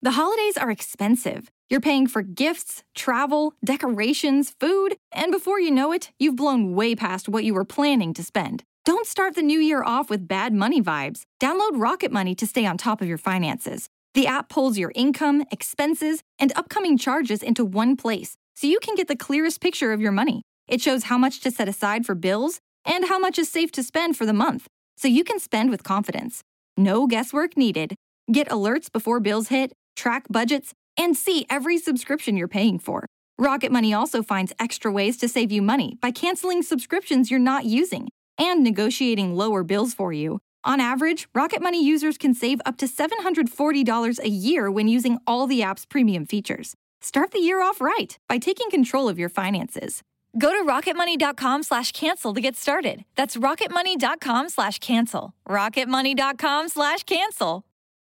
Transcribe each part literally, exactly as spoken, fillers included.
The holidays are expensive. You're paying for gifts, travel, decorations, food, and before you know it, you've blown way past what you were planning to spend. Don't start the new year off with bad money vibes. Download Rocket Money to stay on top of your finances. The app pulls your income, expenses, and upcoming charges into one place, so you can get the clearest picture of your money. It shows how much to set aside for bills and how much is safe to spend for the month, so you can spend with confidence. No guesswork needed. Get alerts before bills hit, track budgets, and see every subscription you're paying for. Rocket Money also finds extra ways to save you money by canceling subscriptions you're not using and negotiating lower bills for you. On average, Rocket Money users can save up to seven hundred forty dollars a year when using all the app's premium features. Start the year off right by taking control of your finances. Go to rocketmoney.com slash cancel to get started. That's rocketmoney.com slash cancel. rocketmoney.com slash cancel.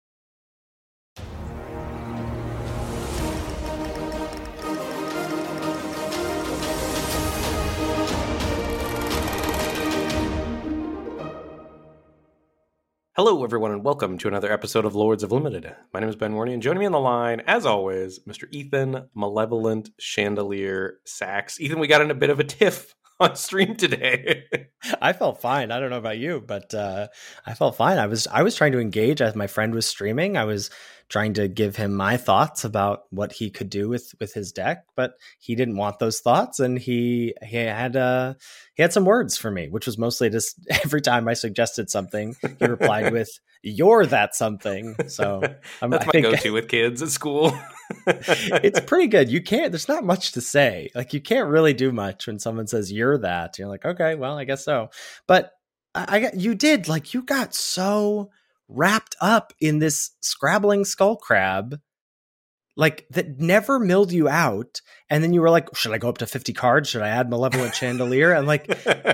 Hello, everyone, and welcome to another episode of Lords of Limited. My name is Ben Warney, and joining me on the line, as always, Mister Ethan Malevolent Chandelier Sachs. Ethan, we got in a bit of a tiff on stream today. I felt fine. I don't know about you, but uh, I felt fine. I was I was trying to engage as my friend was streaming. I was trying to give him my thoughts about what he could do with with his deck, but he didn't want those thoughts, and he he had uh he had some words for me, which was mostly just every time I suggested something, he replied with "You're that something." So um, that's I my think, go-to with kids at school. It's pretty good. You can't. There's not much to say. Like you can't really do much when someone says "You're that." You're like, okay, well, I guess so. But I, I got you did like you got so wrapped up in this scrabbling skull crab, like that never milled you out. And then you were like, should I go up to fifty cards? Should I add Malevolent Chandelier? And like,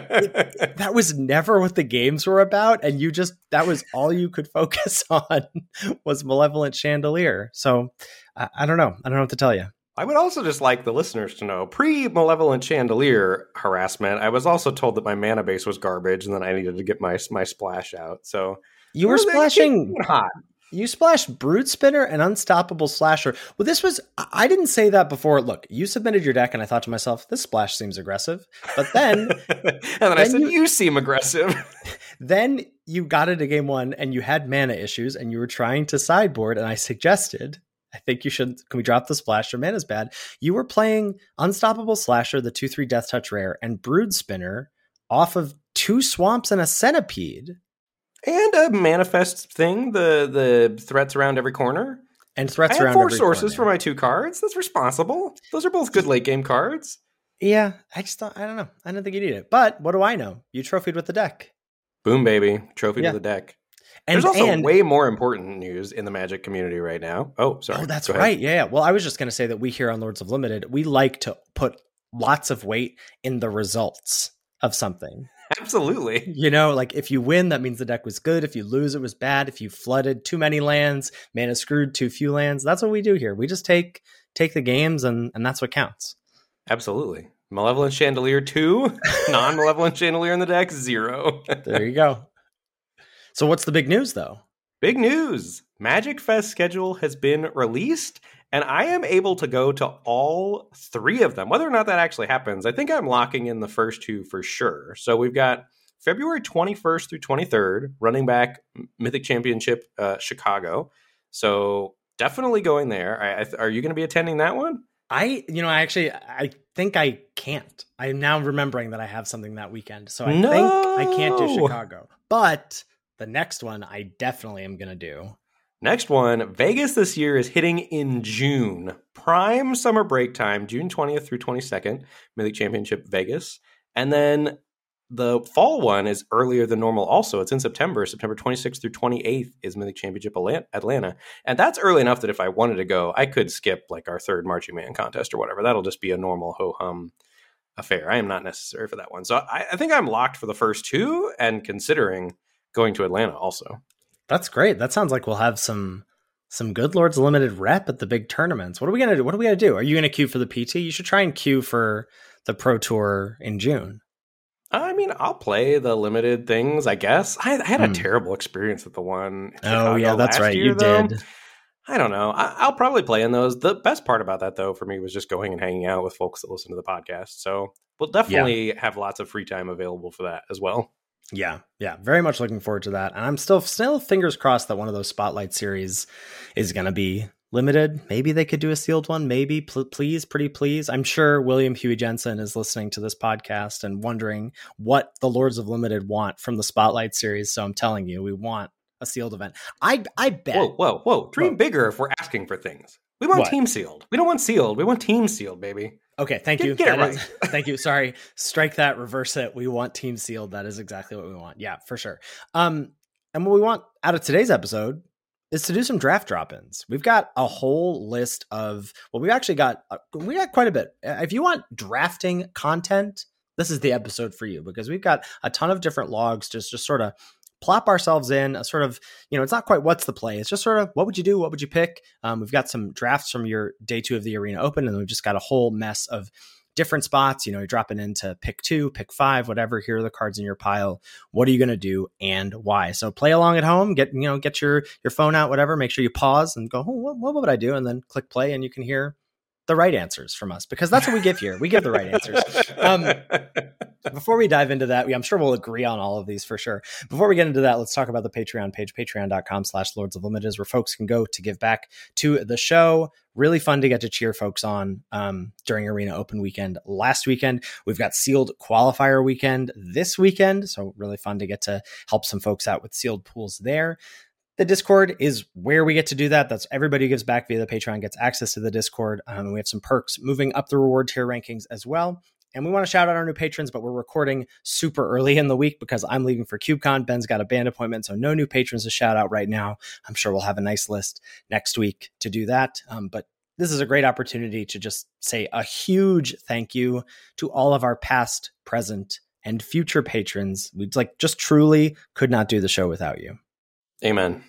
it, that was never what the games were about. And you just, that was all you could focus on was Malevolent Chandelier. So I, I don't know. I don't know what to tell you. I would also just like the listeners to know, pre-Malevolent Chandelier harassment, I was also told that my mana base was garbage and then I needed to get my, my splash out. So You were splashing hot. You splashed Brood Spinner and Unstoppable Slasher. Well, this was, I didn't say that before. Look, you submitted your deck and I thought to myself, this splash seems aggressive. But then. and then, then I said, you, you seem aggressive. Then you got into game one and you had mana issues and you were trying to sideboard. And I suggested, I think you should, can we drop the splash? Your mana's bad. You were playing Unstoppable Slasher, the two three Death Touch rare, and Brood Spinner off of two swamps and a centipede. And a manifest thing, the the threats around every corner. And threats I around four every sources corner. for my two cards. That's responsible. Those are both good late game cards. Yeah, I just thought, I don't know. I don't think you need it. But what do I know? You trophied with the deck. Boom, baby. Trophy Yeah. to the deck. And, There's also and, way more important news in the Magic community right now. Oh, sorry. Oh, that's Go ahead. right. Yeah, yeah. Well, I was just going to say that we here on Lords of Limited, we like to put lots of weight in the results of something. Absolutely. You know, like if you win, that means the deck was good. If you lose, it was bad. If you flooded too many lands, mana screwed too few lands. That's what we do here. We just take take the games and, and that's what counts. Absolutely. Malevolent Chandelier two, non-Malevolent Chandelier in the deck, zero. There you go. So what's the big news, though? Big news. Magic Fest schedule has been released, and I am able to go to all three of them. Whether or not that actually happens, I think I'm locking in the first two for sure. So we've got February twenty-first through twenty-third, running back Mythic Championship uh, Chicago. So definitely going there. I, I, are you going to be attending that one? I, you know, I actually, I think I can't. I'm now remembering that I have something that weekend. So I No! think I can't do Chicago. But the next one I definitely am going to do. Next one, Vegas this year is hitting in June. Prime summer break time, June twentieth through twenty-second, Mythic Championship Vegas. And then the fall one is earlier than normal also. It's in September. September twenty-sixth through twenty-eighth is Mythic Championship Atlanta. And that's early enough that if I wanted to go, I could skip like our third Marching Man contest or whatever. That'll just be a normal ho-hum affair. I am not necessary for that one. So I, I think I'm locked for the first two and considering going to Atlanta also. That's great. That sounds like we'll have some some good Lords Limited rep at the big tournaments. What are we gonna do? What are we gonna do? Are you gonna queue for the P T? You should try and queue for the Pro Tour in June. I mean, I'll play the limited things, I guess. I, I had a Hmm. terrible experience with the one. in Oh Chicago yeah, that's last right. year, You though. did. I don't know. I, I'll probably play in those. The best part about that, though, for me was just going and hanging out with folks that listen to the podcast. So we'll definitely yeah. have lots of free time available for that as well. Yeah, yeah, very much looking forward to that. And I'm still, still fingers crossed that one of those Spotlight series is going to be limited. Maybe they could do a sealed one. Maybe, P- please, pretty please. I'm sure William Huey Jensen is listening to this podcast and wondering what the Lords of Limited want from the Spotlight series. So I'm telling you, we want a sealed event. I I bet. Whoa, whoa, whoa! Dream whoa. bigger if we're asking for things. We want what? team sealed. We don't want sealed. We want team sealed, baby. Okay, thank get, you. Get it right. Is, thank you. Sorry, strike that. Reverse it. We want team sealed. That is exactly what we want. Yeah, for sure. Um, and what we want out of today's episode is to do some draft drop-ins. We've got a whole list of. Well, we actually got uh, we got quite a bit. If you want drafting content, this is the episode for you because we've got a ton of different logs. Just just sort of plop ourselves in a sort of, you know, it's not quite what's the play. It's just sort of what would you do? What would you pick? Um, we've got some drafts from your day two of the Arena Open, and we've just got a whole mess of different spots. You know, you're dropping into pick two, pick five, whatever. Here are the cards in your pile. What are you going to do and why? So play along at home. Get, you know, get your your phone out, whatever. Make sure you pause and go, oh, what, what would I do? And then click play, and you can hear the right answers from us because that's what we give here. We give the right answers. Um, before we dive into that, we, I'm sure we'll agree on all of these for sure. Before we get into that, let's talk about the Patreon page, patreon.com slash Lords of Limited, where folks can go to give back to the show. Really fun to get to cheer folks on um, during Arena Open weekend. Last weekend, we've got sealed qualifier weekend this weekend. So really fun to get to help some folks out with sealed pools there. The Discord is where we get to do that. That's everybody who gives back via the Patreon gets access to the Discord. Um, we have some perks moving up the reward tier rankings as well. And we want to shout out our new patrons, but we're recording super early in the week because I'm leaving for KubeCon. Ben's got a band appointment, so no new patrons to shout out right now. I'm sure we'll have a nice list next week to do that. Um, but this is a great opportunity to just say a huge thank you to all of our past, present, and future patrons. We like just truly could not do the show without you. Amen.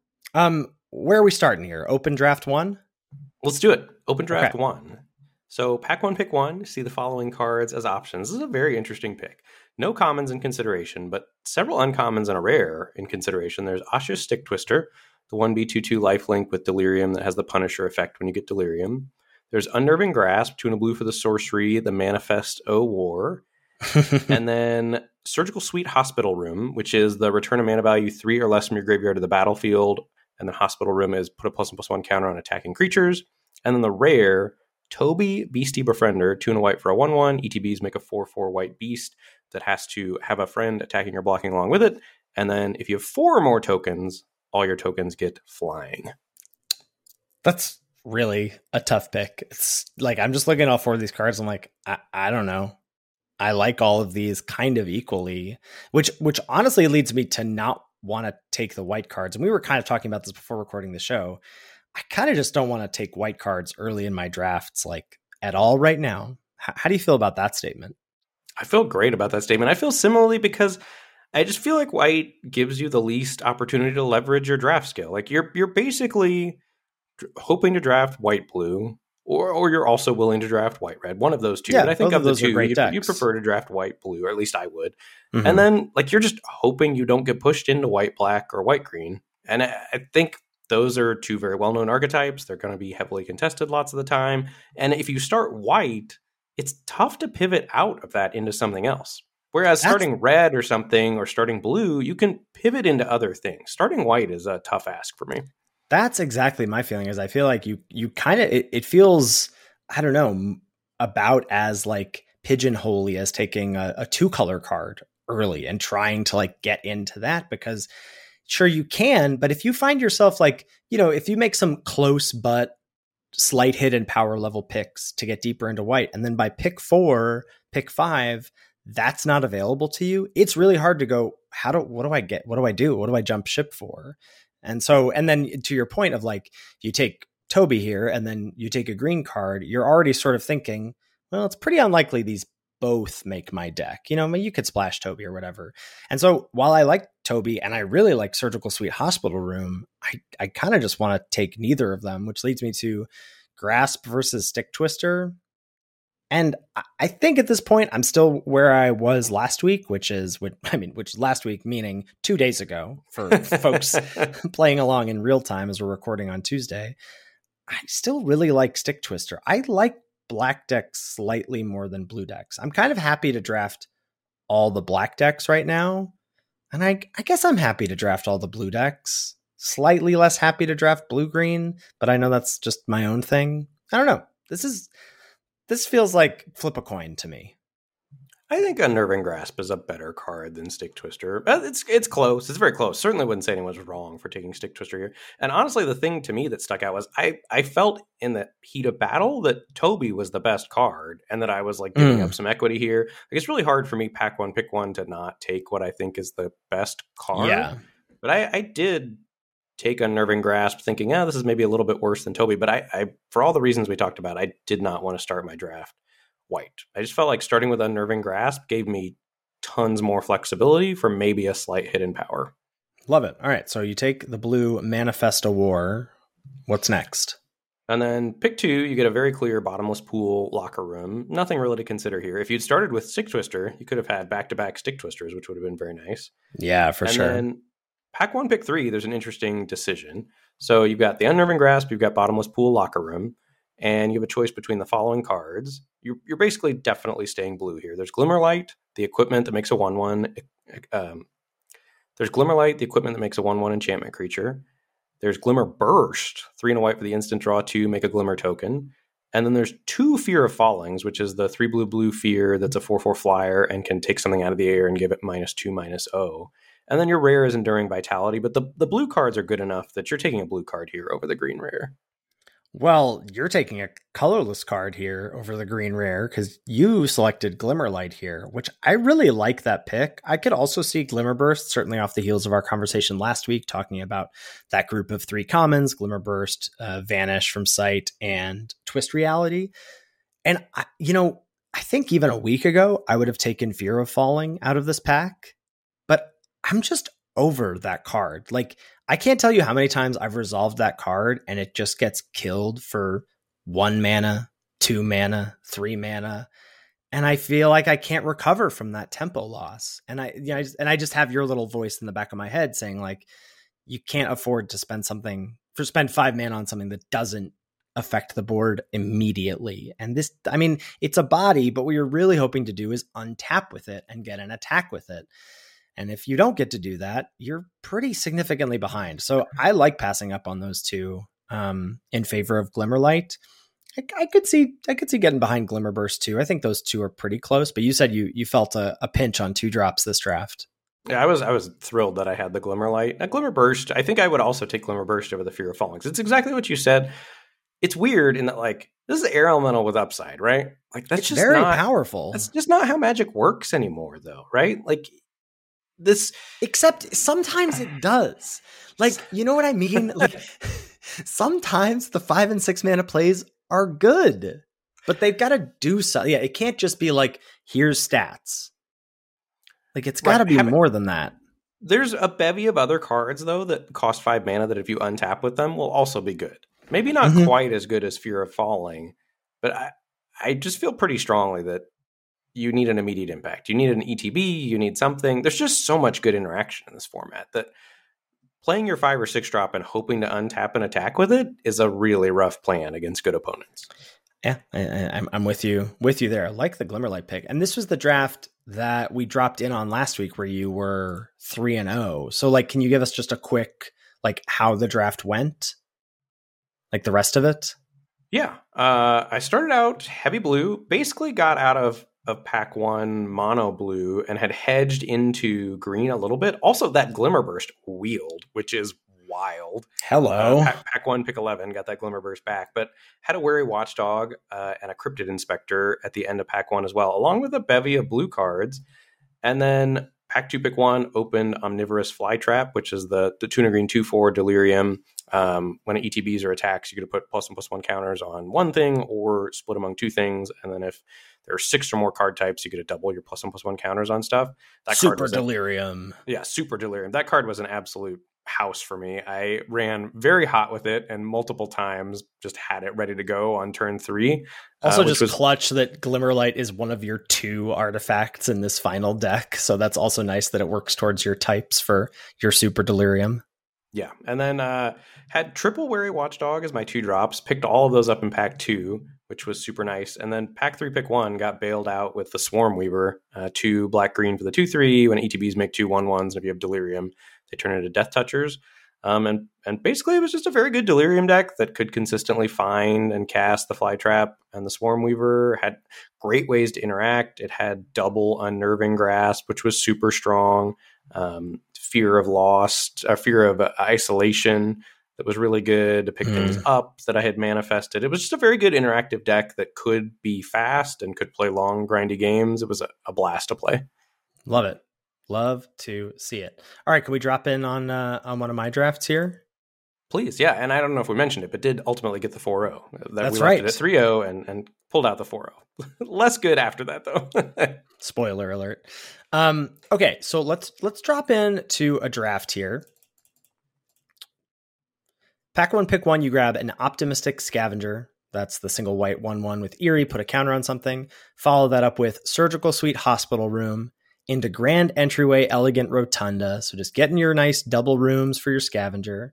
Um, where are we starting here? Open draft one? Let's do it. Open draft okay. one. So pack one, pick one. See the following cards as options. This is a very interesting pick. No commons in consideration, but several uncommons and a rare in consideration. There's Asha's Stick Twister, the one B two two lifelink with Delirium that has the Punisher effect when you get Delirium. There's Unnerving Grasp, two and a blue for the sorcery, the Manifest O War. And then Surgical Suite Hospital Room, which is the return a mana value three or less from your graveyard to the battlefield. And the Hospital Room is put a plus one plus one counter on attacking creatures. And then the rare, Toby Beastie Befriender, two and a white for a one one. E T Bs make a four four white beast that has to have a friend attacking or blocking along with it. And then if you have four or more tokens, all your tokens get flying. That's really a tough pick. It's like, I'm just looking at all four of these cards. I'm like, I, I don't know. I like all of these kind of equally, which which honestly leads me to not want to take the white cards. And we were kind of talking about this before recording the show. I kind of just don't want to take white cards early in my drafts, like at all right now. H- how do you feel about that statement? I feel great about that statement. I feel similarly because I just feel like white gives you the least opportunity to leverage your draft skill. Like you're you're basically hoping to draft white blue. Or or you're also willing to draft white red, one of those two. Yeah, but I think of, of the those two, you, you prefer to draft white blue, or at least I would. Mm-hmm. And then like you're just hoping you don't get pushed into white black or white green. And I, I think those are two very well known archetypes. They're going to be heavily contested lots of the time. And if you start white, it's tough to pivot out of that into something else. Whereas That's... starting red or something or starting blue, you can pivot into other things. Starting white is a tough ask for me. That's exactly my feeling. Is I feel like you you kind of it, it feels I don't know about as like pigeonholey as taking a, a two color card early and trying to like get into that, because sure you can, but if you find yourself like, you know, if you make some close but slight hidden power level picks to get deeper into white, and then by pick four, pick five, that's not available to you, it's really hard to go, how do what do I get? What do I do? What do I jump ship for? And so, and then to your point of like, you take Toby here and then you take a green card, you're already sort of thinking, well, it's pretty unlikely these both make my deck. You know, I mean, you could splash Toby or whatever. And so while I like Toby and I really like Surgical Suite Hospital Room, I, I kind of just want to take neither of them, which leads me to Grasp versus Stick Twister. And I think at this point, I'm still where I was last week, which is, I mean, which last week, meaning two days ago for folks playing along in real time as we're recording on Tuesday. I still really like Stick Twister. I like black decks slightly more than blue decks. I'm kind of happy to draft all the black decks right now. And I, I guess I'm happy to draft all the blue decks. Slightly less happy to draft blue-green, but I know that's just my own thing. I don't know. This is this feels like flip a coin to me. I think Unnerving Grasp is a better card than Stick Twister. It's it's close. It's very close. Certainly wouldn't say anyone's wrong for taking Stick Twister here. And honestly, the thing to me that stuck out was I, I felt in the heat of battle that Toby was the best card and that I was like giving mm. up some equity here. Like, it's really hard for me, pack one, pick one, to not take what I think is the best card. Yeah. But I, I did take Unnerving Grasp thinking, oh, this is maybe a little bit worse than Toby. But I, I for all the reasons we talked about, I did not want to start my draft white. I just felt like starting with Unnerving Grasp gave me tons more flexibility for maybe a slight hidden power. Love it. All right, so you take the blue Manifesto War. What's next? And then pick two, you get a very clear bottomless pool locker room. Nothing really to consider here. If you'd started with Stick Twister, you could have had back-to-back Stick Twisters, which would have been very nice. Yeah, for and sure. And then pack one, pick three, there's an interesting decision. So you've got the Unnerving Grasp, you've got bottomless pool locker room, and you have a choice between the following cards. You're, you're basically definitely staying blue here. There's Glimmerlight, the equipment that makes a one one. Um, there's Glimmerlight, the equipment that makes a one one enchantment creature. There's Glimmer Burst, three and a white for the instant draw two, make a Glimmer token. And then there's two Fear of Fallings, which is the three blue blue Fear that's a four four flyer and can take something out of the air and give it minus two, minus O. And then your rare is Enduring Vitality, but the, the blue cards are good enough that you're taking a blue card here over the green rare. Well, you're taking a colorless card here over the green rare because you selected Glimmerlight here, which I really like that pick. I could also see Glimmerburst, certainly off the heels of our conversation last week, talking about that group of three commons, Glimmerburst, uh, Vanish from Sight, and Twist Reality. And, I, you know, I think even a week ago, I would have taken Fear of Falling out of this pack, but I'm just over that card. Like, I can't tell you how many times I've resolved that card and it just gets killed for one mana, two mana, three mana. And I feel like I can't recover from that tempo loss. And I, you know, and I just have your little voice in the back of my head saying like, you can't afford to spend something for spend five mana on something that doesn't affect the board immediately. And this, I mean, it's a body, but what you're really hoping to do is untap with it and get an attack with it. And if you don't get to do that, you're pretty significantly behind. So I like passing up on those two um, in favor of Glimmerlight. I, I could see I could see getting behind Glimmerburst too. I think those two are pretty close. But you said you you felt a, a pinch on two drops this draft. Yeah, I was I was thrilled that I had the Glimmerlight. Now, Glimmerburst, I think I would also take Glimmerburst over the Fear of Falling. It's exactly what you said. It's weird in that, like, this is air elemental with upside, right? Like, that's it's just very not, powerful. That's just not how Magic works anymore, though, right? Like, this, except sometimes it does. Like, you know what I mean? Like, sometimes the five and six mana plays are good, but they've got to do something. Yeah, it can't just be like, here's stats. Like, it's got to right. be Have more it, than that. There's a bevy of other cards, though, that cost five mana that if you untap with them will also be good. Maybe not mm-hmm. quite as good as Fear of Falling, but I, I just feel pretty strongly that you need an immediate impact. You need an E T B, you need something. There's just so much good interaction in this format that playing your five or six drop and hoping to untap an attack with it is a really rough plan against good opponents. Yeah, I, I, I'm with you with you there. I like the Glimmerlight pick. And this was the draft that we dropped in on last week where you were three and oh. So like, can you give us just a quick, like how the draft went? Like the rest of it? Yeah. Uh, I started out heavy blue, basically got out of of pack one mono blue and had hedged into green a little bit. Also, that Glimmerburst wheeled, which is wild. Hello. Uh, pack, pack one, pick eleven, got that Glimmerburst back, but had a Wary Watchdog uh, and a Cryptid Inspector at the end of pack one as well, along with a bevy of blue cards. And then pack two, pick one, opened Omnivorous Flytrap, which is the, the tuna green two four Delirium. Um, when E T Bs or attacks, you're going to put plus and plus one counters on one thing or split among two things. And then if there are six or more card types, you get to double your plus and plus one counters on stuff. That super card was Delirium. A, yeah, super Delirium. That card was an absolute house for me. I ran very hot with it and multiple times just had it ready to go on turn three. Also, uh, just was, clutch that Glimmerlight is one of your two artifacts in this final deck. So that's also nice that it works towards your types for your Super Delirium. Yeah. And then uh, had triple Wary Watchdog as my two drops, picked all of those up in pack two, which was super nice. And then pack three, pick one, got bailed out with the Swarm Weaver, uh, two black green for the two three. When E T Bs make two one ones, and if you have Delirium, they turn into Death Touchers. Um, and, and basically, it was just a very good Delirium deck that could consistently find and cast the Fly Trap. And the Swarm Weaver had great ways to interact. It had double Unnerving Grasp, which was super strong. Um, fear of lost, uh, fear of uh, isolation. That was really good to pick mm. things up that I had manifested. It was just a very good interactive deck that could be fast and could play long, grindy games. It was a, a blast to play. Love it. Love to see it. All right, can we drop in on uh, on one of my drafts here? Please, yeah. And I don't know if we mentioned it, but did ultimately get the four oh. That That's we right. left it at three oh and, and pulled out the four oh. Less good after that, though. Spoiler alert. Um, okay, so let's let's drop in to a draft here. Pack one, pick one, you grab an Optimistic Scavenger. That's the single white one one with Eerie, put a counter on something. Follow that up with Surgical Suite Hospital Room into Grand Entryway Elegant Rotunda. So just getting your nice double rooms for your scavenger.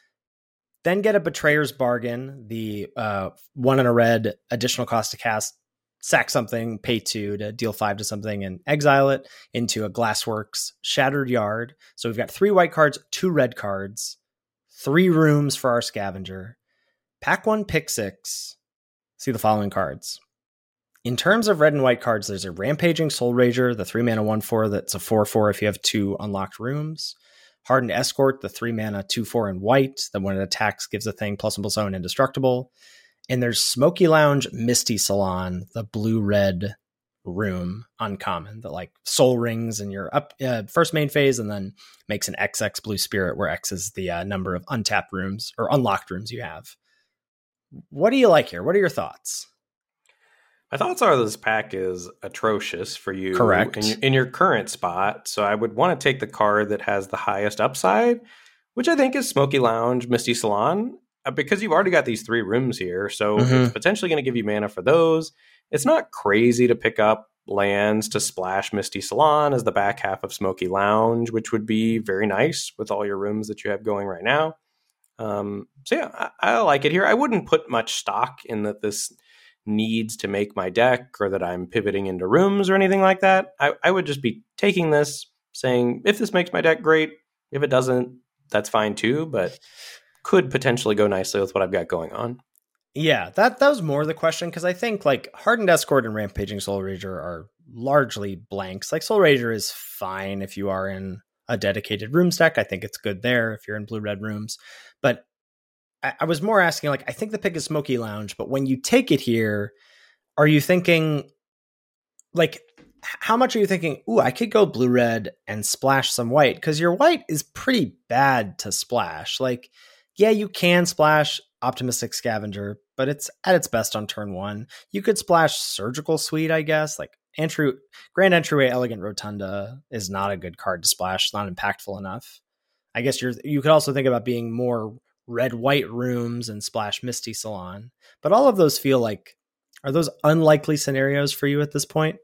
Then get a Betrayer's Bargain, the uh, one in a red, additional cost to cast, sack something, pay two to deal five to something, and exile it into a Glassworks Shattered Yard. So we've got three white cards, two red cards, three rooms for our scavenger. Pack one, pick six. See the following cards. In terms of red and white cards, there's a Rampaging Soul Rager, the three mana one four that's a four four if you have two unlocked rooms. Hardened Escort, the three mana two four in white, that when it attacks gives a thing plus and plus zero and indestructible. And there's Smoky Lounge Misty Salon, the blue-red room, uncommon, that like soul rings in your up uh, first main phase and then makes an X X Blue Spirit, where X is the uh, number of untapped rooms or unlocked rooms you have. What do you like here? What are your thoughts? My thoughts are this pack is atrocious for you. Correct. In your, in your current spot. So I would want to take the card that has the highest upside, which I think is Smoky Lounge, Misty Salon, uh, because you've already got these three rooms here. So mm-hmm. it's potentially going to give you mana for those. It's not crazy to pick up lands to splash Misty Salon as the back half of Smoky Lounge, which would be very nice with all your rooms that you have going right now. Um, so yeah, I, I like it here. I wouldn't put much stock in that this needs to make my deck or that I'm pivoting into rooms or anything like that. I, I would just be taking this, saying, if this makes my deck, great. If it doesn't, that's fine too, but could potentially go nicely with what I've got going on. Yeah, that, that was more the question, because I think like Hardened Escort and Rampaging Soul Rager are largely blanks. Like Soul Rager is fine if you are in a dedicated rooms deck. I think it's good there if you're in blue-red rooms. But I was more asking, like, I think the pick is Smoky Lounge, but when you take it here, are you thinking, like, how much are you thinking, ooh, I could go blue-red and splash some white? Because your white is pretty bad to splash. Like, yeah, you can splash Optimistic Scavenger, but it's at its best on turn one. You could splash Surgical Suite, I guess. Like, entry, Grand Entryway Elegant Rotunda is not a good card to splash. It's not impactful enough. I guess you're. you could also think about being more red-white rooms and splash Misty Salon. But all of those feel like, are those unlikely scenarios for you at this point?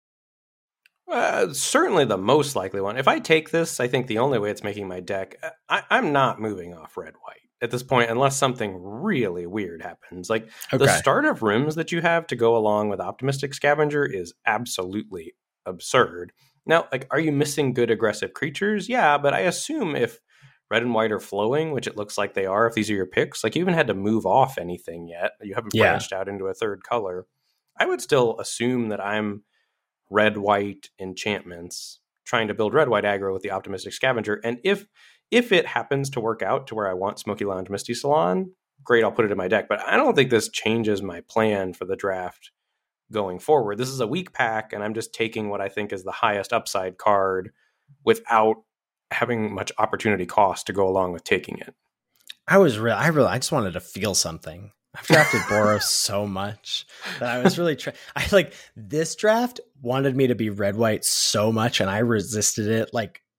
Uh, certainly the most likely one. If I take this, I think the only way it's making my deck, I, I'm not moving off red-white at this point, unless something really weird happens. Like okay. The start of rooms that you have to go along with Optimistic Scavenger is absolutely absurd. Now, like, are you missing good aggressive creatures? Yeah, but I assume if red and white are flowing, which it looks like they are, if these are your picks, like you haven't had to move off anything yet. You haven't yeah. branched out into a third color. I would still assume that I'm red-white enchantments trying to build red-white aggro with the Optimistic Scavenger. And if if it happens to work out to where I want Smoky Lounge Misty Salon, great, I'll put it in my deck. But I don't think this changes my plan for the draft going forward. This is a weak pack, and I'm just taking what I think is the highest upside card without having much opportunity cost to go along with taking it. I was real. I really, I just wanted to feel something. I've drafted Boros so much that I was really trying. I like this draft wanted me to be red white so much, and I resisted it like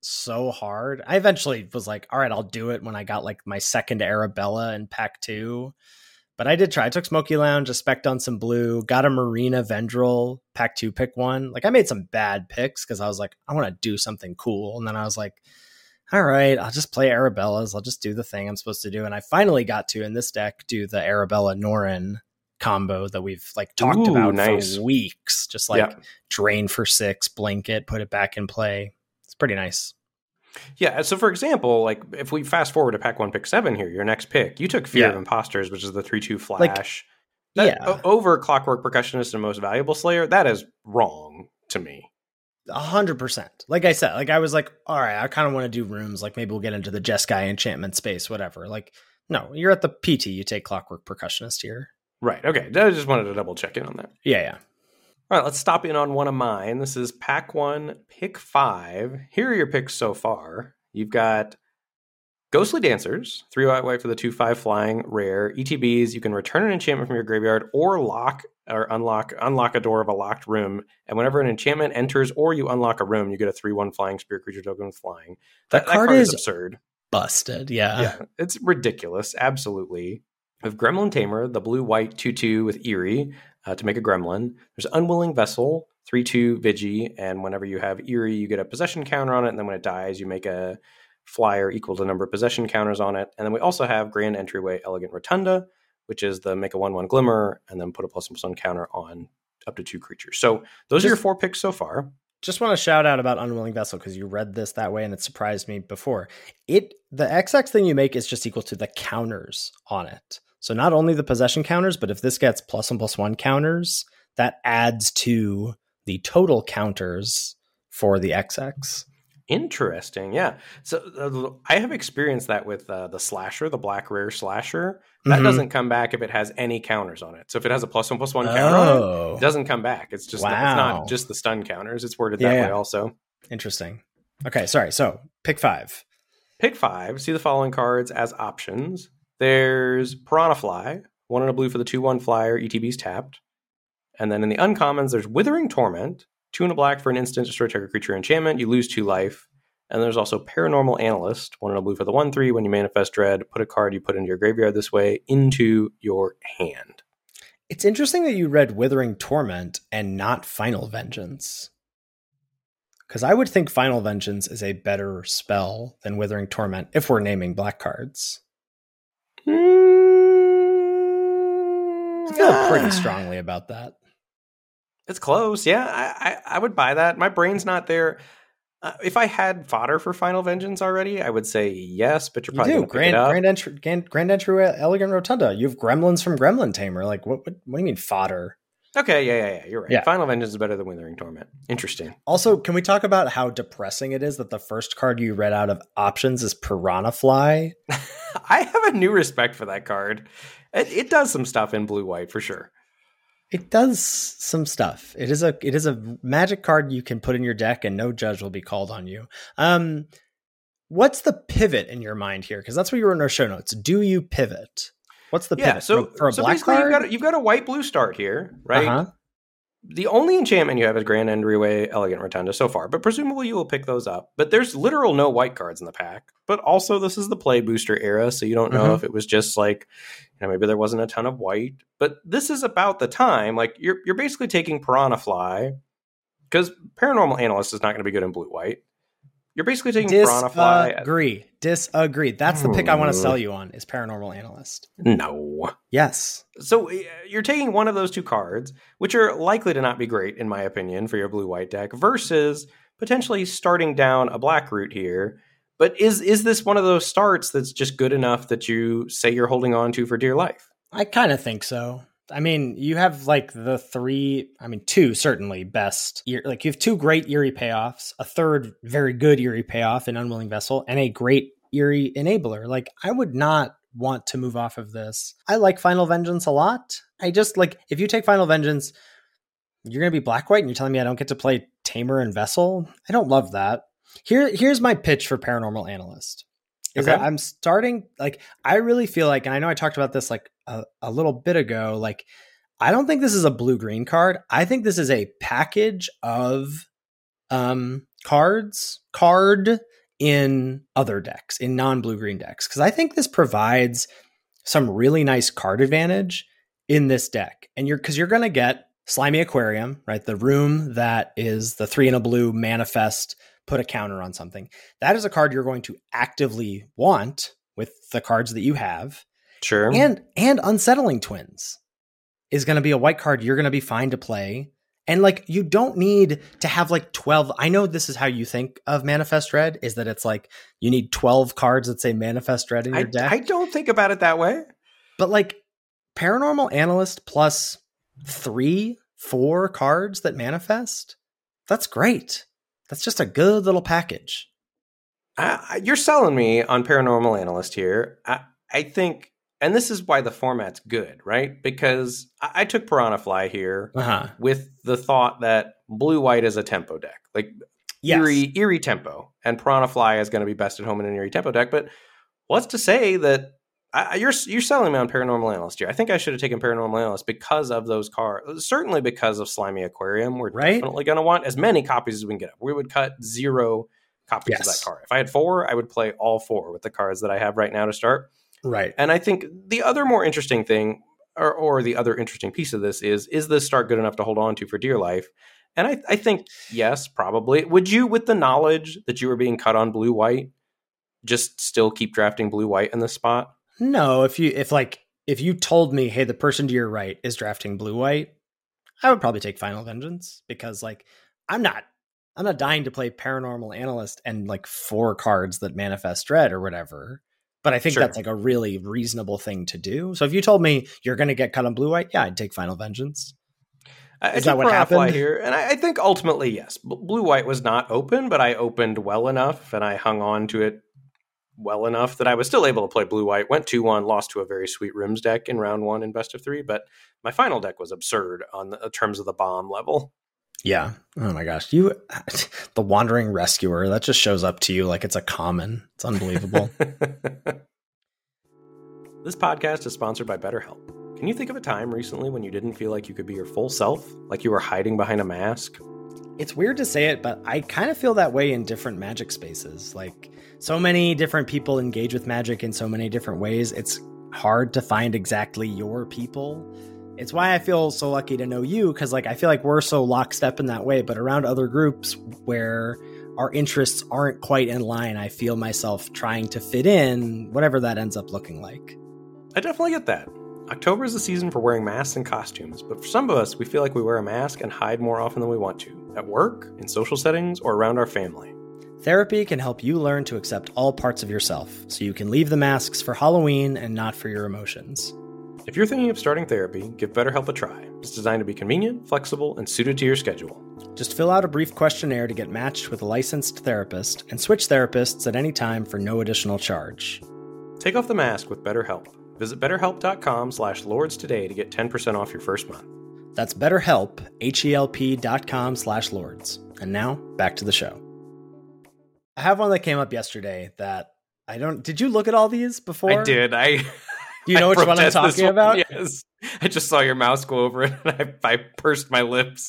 so hard. I eventually was like, all right, I'll do it when I got like my second Arabella in pack two. But I did try. I took Smoky Lounge, I spec'd on some blue, got a Marina Vendrell, pack two, pick one. Like I made some bad picks because I was like, I want to do something cool. And then I was like, all right, I'll just play Arabellas. I'll just do the thing I'm supposed to do. And I finally got to, in this deck, do the Arabella Norin combo that we've like talked Ooh, about nice. for weeks. Just like Yeah. drain for six, blink it, put it back in play. It's pretty nice. Yeah, so for example, like if we fast forward to pack one, pick seven here, your next pick, you took Fear Yeah. of Imposters, which is the three two flash. Like, That- yeah. o- over Clockwork Percussionist and Most Valuable Slayer, that is wrong to me. A hundred percent. Like I said, like I was like, all right, I kind of want to do rooms. Like maybe we'll get into the Jeskai enchantment space, whatever. Like, no, you're at the P T. You take Clockwork Percussionist here. Right, okay. I just wanted to double check in on that. Yeah, yeah. All right, let's stop in on one of mine. This is pack one, pick five. Here are your picks so far. You've got Ghostly Dancers, three white white for the two five flying rare. E T Bs, you can return an enchantment from your graveyard or lock or unlock unlock a door of a locked room. And whenever an enchantment enters or you unlock a room, you get a three one flying spirit creature token with flying. That That, card that card is is- absurd. Busted. Yeah. Yeah, it's ridiculous. Absolutely. We have Gremlin Tamer, the blue white two two with Eerie uh, to make a gremlin. There's Unwilling Vessel, three two Vigi. And whenever you have Eerie, you get a possession counter on it. And then when it dies, you make a flyer equal to the number of possession counters on it. And then we also have Grand Entryway Elegant Rotunda, which is the make a one one glimmer and then put a plus one plus one counter on up to two creatures. So those Just- are your four picks so far. Just want to shout out about Unwilling Vessel because you read this that way and it surprised me before. It the X X thing you make is just equal to the counters on it. So not only the possession counters, but if this gets plus one plus one counters, that adds to the total counters for the X X. Interesting. Yeah. So uh, I have experienced that with uh, the slasher, the black rare slasher. That Mhm. doesn't come back if it has any counters on it. So if it has a plus one plus one counter on it, Oh, it doesn't come back. It's just Wow. it's not just the stun counters. It's worded that Yeah, way yeah. also. interesting. Okay, sorry. So pick five. Pick five. See the following cards as options. There's Piranha Fly, one and a blue for the two one flyer. E T B's tapped. And then in the uncommons, there's Withering Torment, two and a black for an instant, destroy target creature enchantment. You lose two life. And there's also Paranormal Analyst, one and a blue for the one three. When you manifest dread, put a card you put into your graveyard this way into your hand. It's interesting that you read Withering Torment and not Final Vengeance. Because I would think Final Vengeance is a better spell than Withering Torment if we're naming black cards. I feel pretty strongly about that. It's close. Yeah, I, I, I would buy that. My brain's not there. Uh, if I had fodder for Final Vengeance already, I would say yes, but you're You probably do. going to pick Grand, it up. Grand, Entry, Grand, Grand Entry Elegant Rotunda. You have Gremlins from Gremlin Tamer. Like, what, what, what do you mean fodder? Okay, yeah, yeah, yeah. You're right. Yeah. Final Vengeance is better than Withering Torment. Interesting. Also, can we talk about how depressing it is that the first card you read out of options is Piranha Fly? I have a new respect for that card. It, it does some stuff in blue-white for sure. It does some stuff. It is a it is a magic card you can put in your deck and no judge will be called on you. Um, what's the pivot in your mind here? Because that's what you wrote in our show notes. Do you pivot? What's the Yeah, pivot? so, for, for a so black basically card? you've got, you've got a white-blue start here, right? Uh-huh. The only enchantment you have is Grand Entryway Elegant Rotunda so far, but presumably you will pick those up. But there's literal no white cards in the pack. But also this is the play booster era, so you don't know Mhm. if it was just like, you know, maybe there wasn't a ton of white. But this is about the time, like you're you're basically taking Piranha Fly, because Paranormal Analyst is not going to be good in blue-white. You're basically taking Piranha Fly. Disagree. Disagree. That's the pick I want to sell you on is Paranormal Analyst. No. Yes. So uh, you're taking one of those two cards, which are likely to not be great, in my opinion, for your blue-white deck, versus potentially starting down a black route here. But is is this one of those starts that's just good enough that you say you're holding on to for dear life? I kind of think so. I mean, you have like the three, I mean, two certainly best. Like you have two great Eerie payoffs, a third very good Eerie payoff in Unwilling Vessel, and a great Eerie enabler. Like I would not want to move off of this. I like Final Vengeance a lot. I just like, if you take Final Vengeance, you're going to be black-white and you're telling me I don't get to play Tamer and Vessel? I don't love that. Here, Here's my pitch for Paranormal Analyst. Is Okay. that I'm starting, like, I really feel like, and I know I talked about this like a, a little bit ago, like, I don't think this is a blue-green card. I think this is a package of um, cards card in other decks, in non-blue-green decks, because I think this provides some really nice card advantage in this deck. And you're because you're going to get Slimy Aquarium, right? The room that is the three and a blue manifest, put a counter on something. That is a card you're going to actively want with the cards that you have. Sure. And and Unsettling Twins is going to be a white card you're going to be fine to play. And like, you don't need to have like twelve. I know this is how you think of Manifest Red, is that it's like you need twelve cards that say Manifest Red in your I, deck. I don't think about it that way. But like Paranormal Analyst plus three, four cards that manifest, that's great. That's just a good little package. Uh, you're selling me on Paranormal Analyst here. I, I think, and this is why the format's good, right? Because I, I took Piranha Fly here Uh-huh. with the thought that blue-white is a tempo deck. Like, Yes. eerie, eerie tempo. And Piranha Fly is going to be best at home in an eerie tempo deck. But what's to say that I, you're you're selling me on Paranormal Analyst here? I think I should have taken Paranormal Analyst because of those cards. Certainly because of Slimy Aquarium. We're Right? definitely going to want as many copies as we can get. We would cut zero copies of Yes. that card. If I had four, I would play all four with the cards that I have right now to start. Right. And I think the other more interesting thing, or, or the other interesting piece of this is, is this start good enough to hold on to for dear life? And I, I think, yes, probably. Would you, with the knowledge that you were being cut on blue-white, just still keep drafting blue-white in this spot? No, if you if like if you told me, hey, the person to your right is drafting blue white, I would probably take Final Vengeance, because like I'm not I'm not dying to play Paranormal Analyst and like four cards that manifest dread or whatever. But I think Sure. that's like a really reasonable thing to do. So if you told me you're going to get cut on blue white, yeah, I'd take Final Vengeance. I, Is I that took what Piranha Fly happened? here, and I, I think ultimately, yes. B- blue-white was not open, but I opened well enough, and I hung on to it well enough that I was still able to play blue-white. Went two one, lost to a very sweet Rims deck in round one in best of three, but my final deck was absurd on the in terms of the bomb level. Yeah. Oh my gosh. You, the Wandering Rescuer, that just shows up to you like it's a common. It's unbelievable. This podcast is sponsored by BetterHelp. Can you think of a time recently when you didn't feel like you could be your full self, like you were hiding behind a mask? It's weird to say it, but I kind of feel that way in different Magic spaces. Like, so many different people engage with Magic in so many different ways. It's hard to find exactly your people. It's why I feel so lucky to know you, because like I feel like we're so lockstep in that way, but around other groups where our interests aren't quite in line, I feel myself trying to fit in, whatever that ends up looking like. I definitely get that. October is the season for wearing masks and costumes, but for some of us, we feel like we wear a mask and hide more often than we want to, at work, in social settings, or around our family. Therapy can help you learn to accept all parts of yourself, so you can leave the masks for Halloween and not for your emotions. If you're thinking of starting therapy, give BetterHelp a try. It's designed to be convenient, flexible, and suited to your schedule. Just fill out a brief questionnaire to get matched with a licensed therapist, and switch therapists at any time for no additional charge. Take off the mask with BetterHelp. Visit betterhelp.com slash lords today to get ten percent off your first month. That's BetterHelp, H-E-L-P dot com slash lords. And now, back to the show. I have one that came up yesterday that I don't... Did you look at all these before? I did. I... Do you know I which one I'm protest this talking one. about? Yes. I just saw your mouse go over it, and I, I pursed my lips.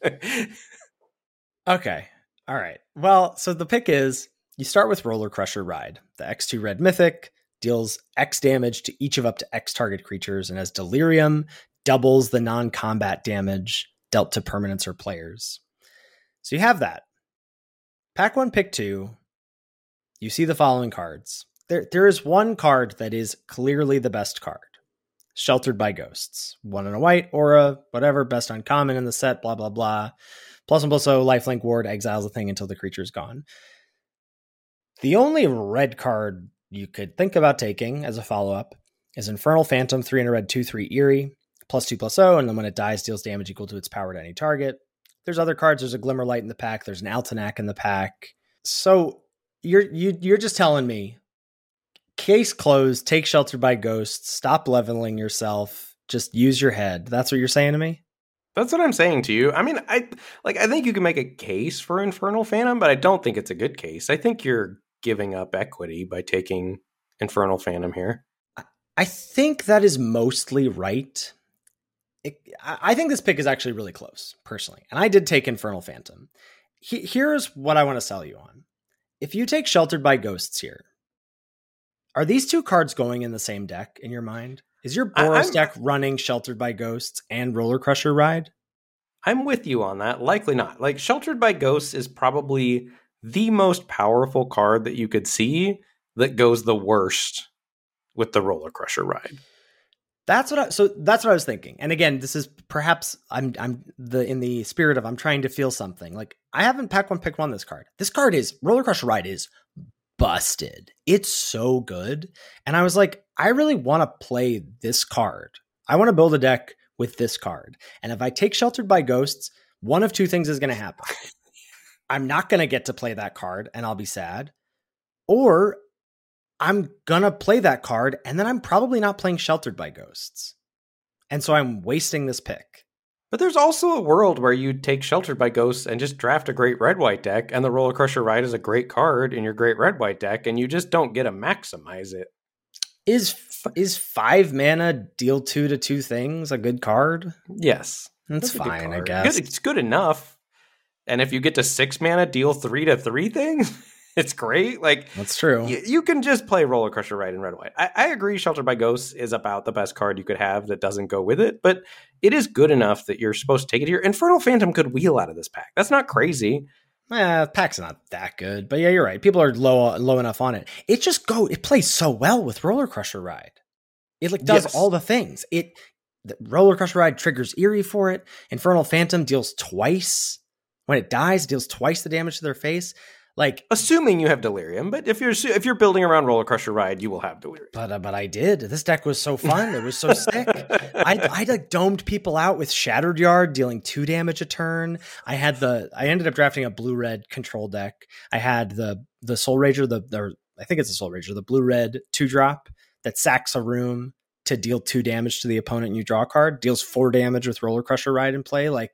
Okay. All right. Well, so the pick is, you start with Roller Crusher Ride. The X two red mythic deals X damage to each of up to X target creatures, and as Delirium, doubles the non-combat damage dealt to permanents or players. So you have that. Pack one, pick two. You see the following cards. There, there is one card that is clearly the best card. Sheltered by Ghosts. One in a white, aura, whatever, best uncommon in the set, blah, blah, blah. Plus and plus O, lifelink ward, exiles a thing until the creature's gone. The only red card you could think about taking as a follow-up is Infernal Phantom, three in a red, two three Eerie, plus two plus O, and then when it dies, deals damage equal to its power to any target. There's other cards. There's a Glimmerlight in the pack. There's an Altanak in the pack. So you're you, you're just telling me, case closed, take Sheltered by Ghosts, stop leveling yourself, just use your head. That's what you're saying to me? That's what I'm saying to you. I mean, I like. I think you can make a case for Infernal Phantom, but I don't think it's a good case. I think you're giving up equity by taking Infernal Phantom here. I think that is mostly right. It, I think this pick is actually really close, personally. And I did take Infernal Phantom. he, here's what I want to sell you on. If you take Sheltered by Ghosts here, are these two cards going in the same deck in your mind? Is your Boros I'm, deck running Sheltered by Ghosts and Roller Crusher Ride? I'm with you on that. Likely not. Like, Sheltered by Ghosts is probably the most powerful card that you could see that goes the worst with the Roller Crusher Ride. That's what I, so that's what I was thinking. And again, this is perhaps I'm I'm the in the spirit of I'm trying to feel something. Like, I haven't pack one pick one this card. This card is Roller Crusher Ride is busted. It's so good. And I was like, I really want to play this card. I want to build a deck with this card. And if I take Sheltered by Ghosts, one of two things is going to happen. I'm not going to get to play that card and I'll be sad. Or I'm going to play that card and then I'm probably not playing Sheltered by Ghosts. And so I'm wasting this pick. But there's also a world where you take Sheltered by Ghosts and just draft a great red-white deck, and the Roller Crusher Ride is a great card in your great red-white deck, and you just don't get to maximize it. Is is five mana deal two to two things a good card? Yes. That's, That's fine, I guess. Good, it's good enough. And if you get to six mana deal three to three things, it's great. Like, that's true. Y- you can just play Roller Crusher Ride in red-white. I-, I agree Sheltered by Ghosts is about the best card you could have that doesn't go with it, but it is good enough that you're supposed to take it here. Infernal Phantom could wheel out of this pack. That's not crazy. Eh, pack's not that good, but yeah, you're right. People are low low enough on it. It just go. It plays so well with Roller Crusher Ride. It like does yes. all the things. It the Roller Crusher Ride triggers Eerie for it. Infernal Phantom deals twice when it dies. It deals twice the damage to their face. Like, assuming you have Delirium, but if you're if you're building around Roller Crusher Ride, you will have Delirium. But uh, but I did. This deck was so fun. It was so sick. I I like domed people out with Shattered Yard, dealing two damage a turn. I had the I ended up drafting a blue red control deck. I had the the Soul Rager, the, the I think it's a Soul Rager, the blue red two drop that sacks a room to deal two damage to the opponent and you draw a card. Deals four damage with Roller Crusher Ride in play. Like,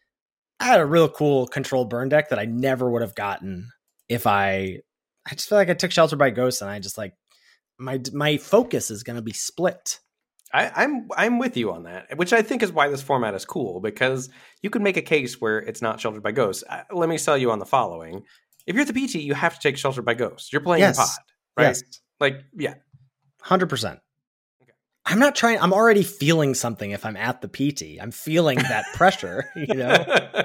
I had a real cool control burn deck that I never would have gotten. If I, I just feel like I took Sheltered by Ghosts and I just like my my focus is going to be split. I, I'm I'm with you on that, which I think is why this format is cool, because you could make a case where it's not Sheltered by Ghosts. I, let me sell you on the following: if you're at the P T, you have to take Sheltered by Ghosts. You're playing yes. in pod, right? Yes. Like, yeah, hundred percent. I'm not trying. I'm already feeling something. If I'm at the P T, I'm feeling that pressure. You know.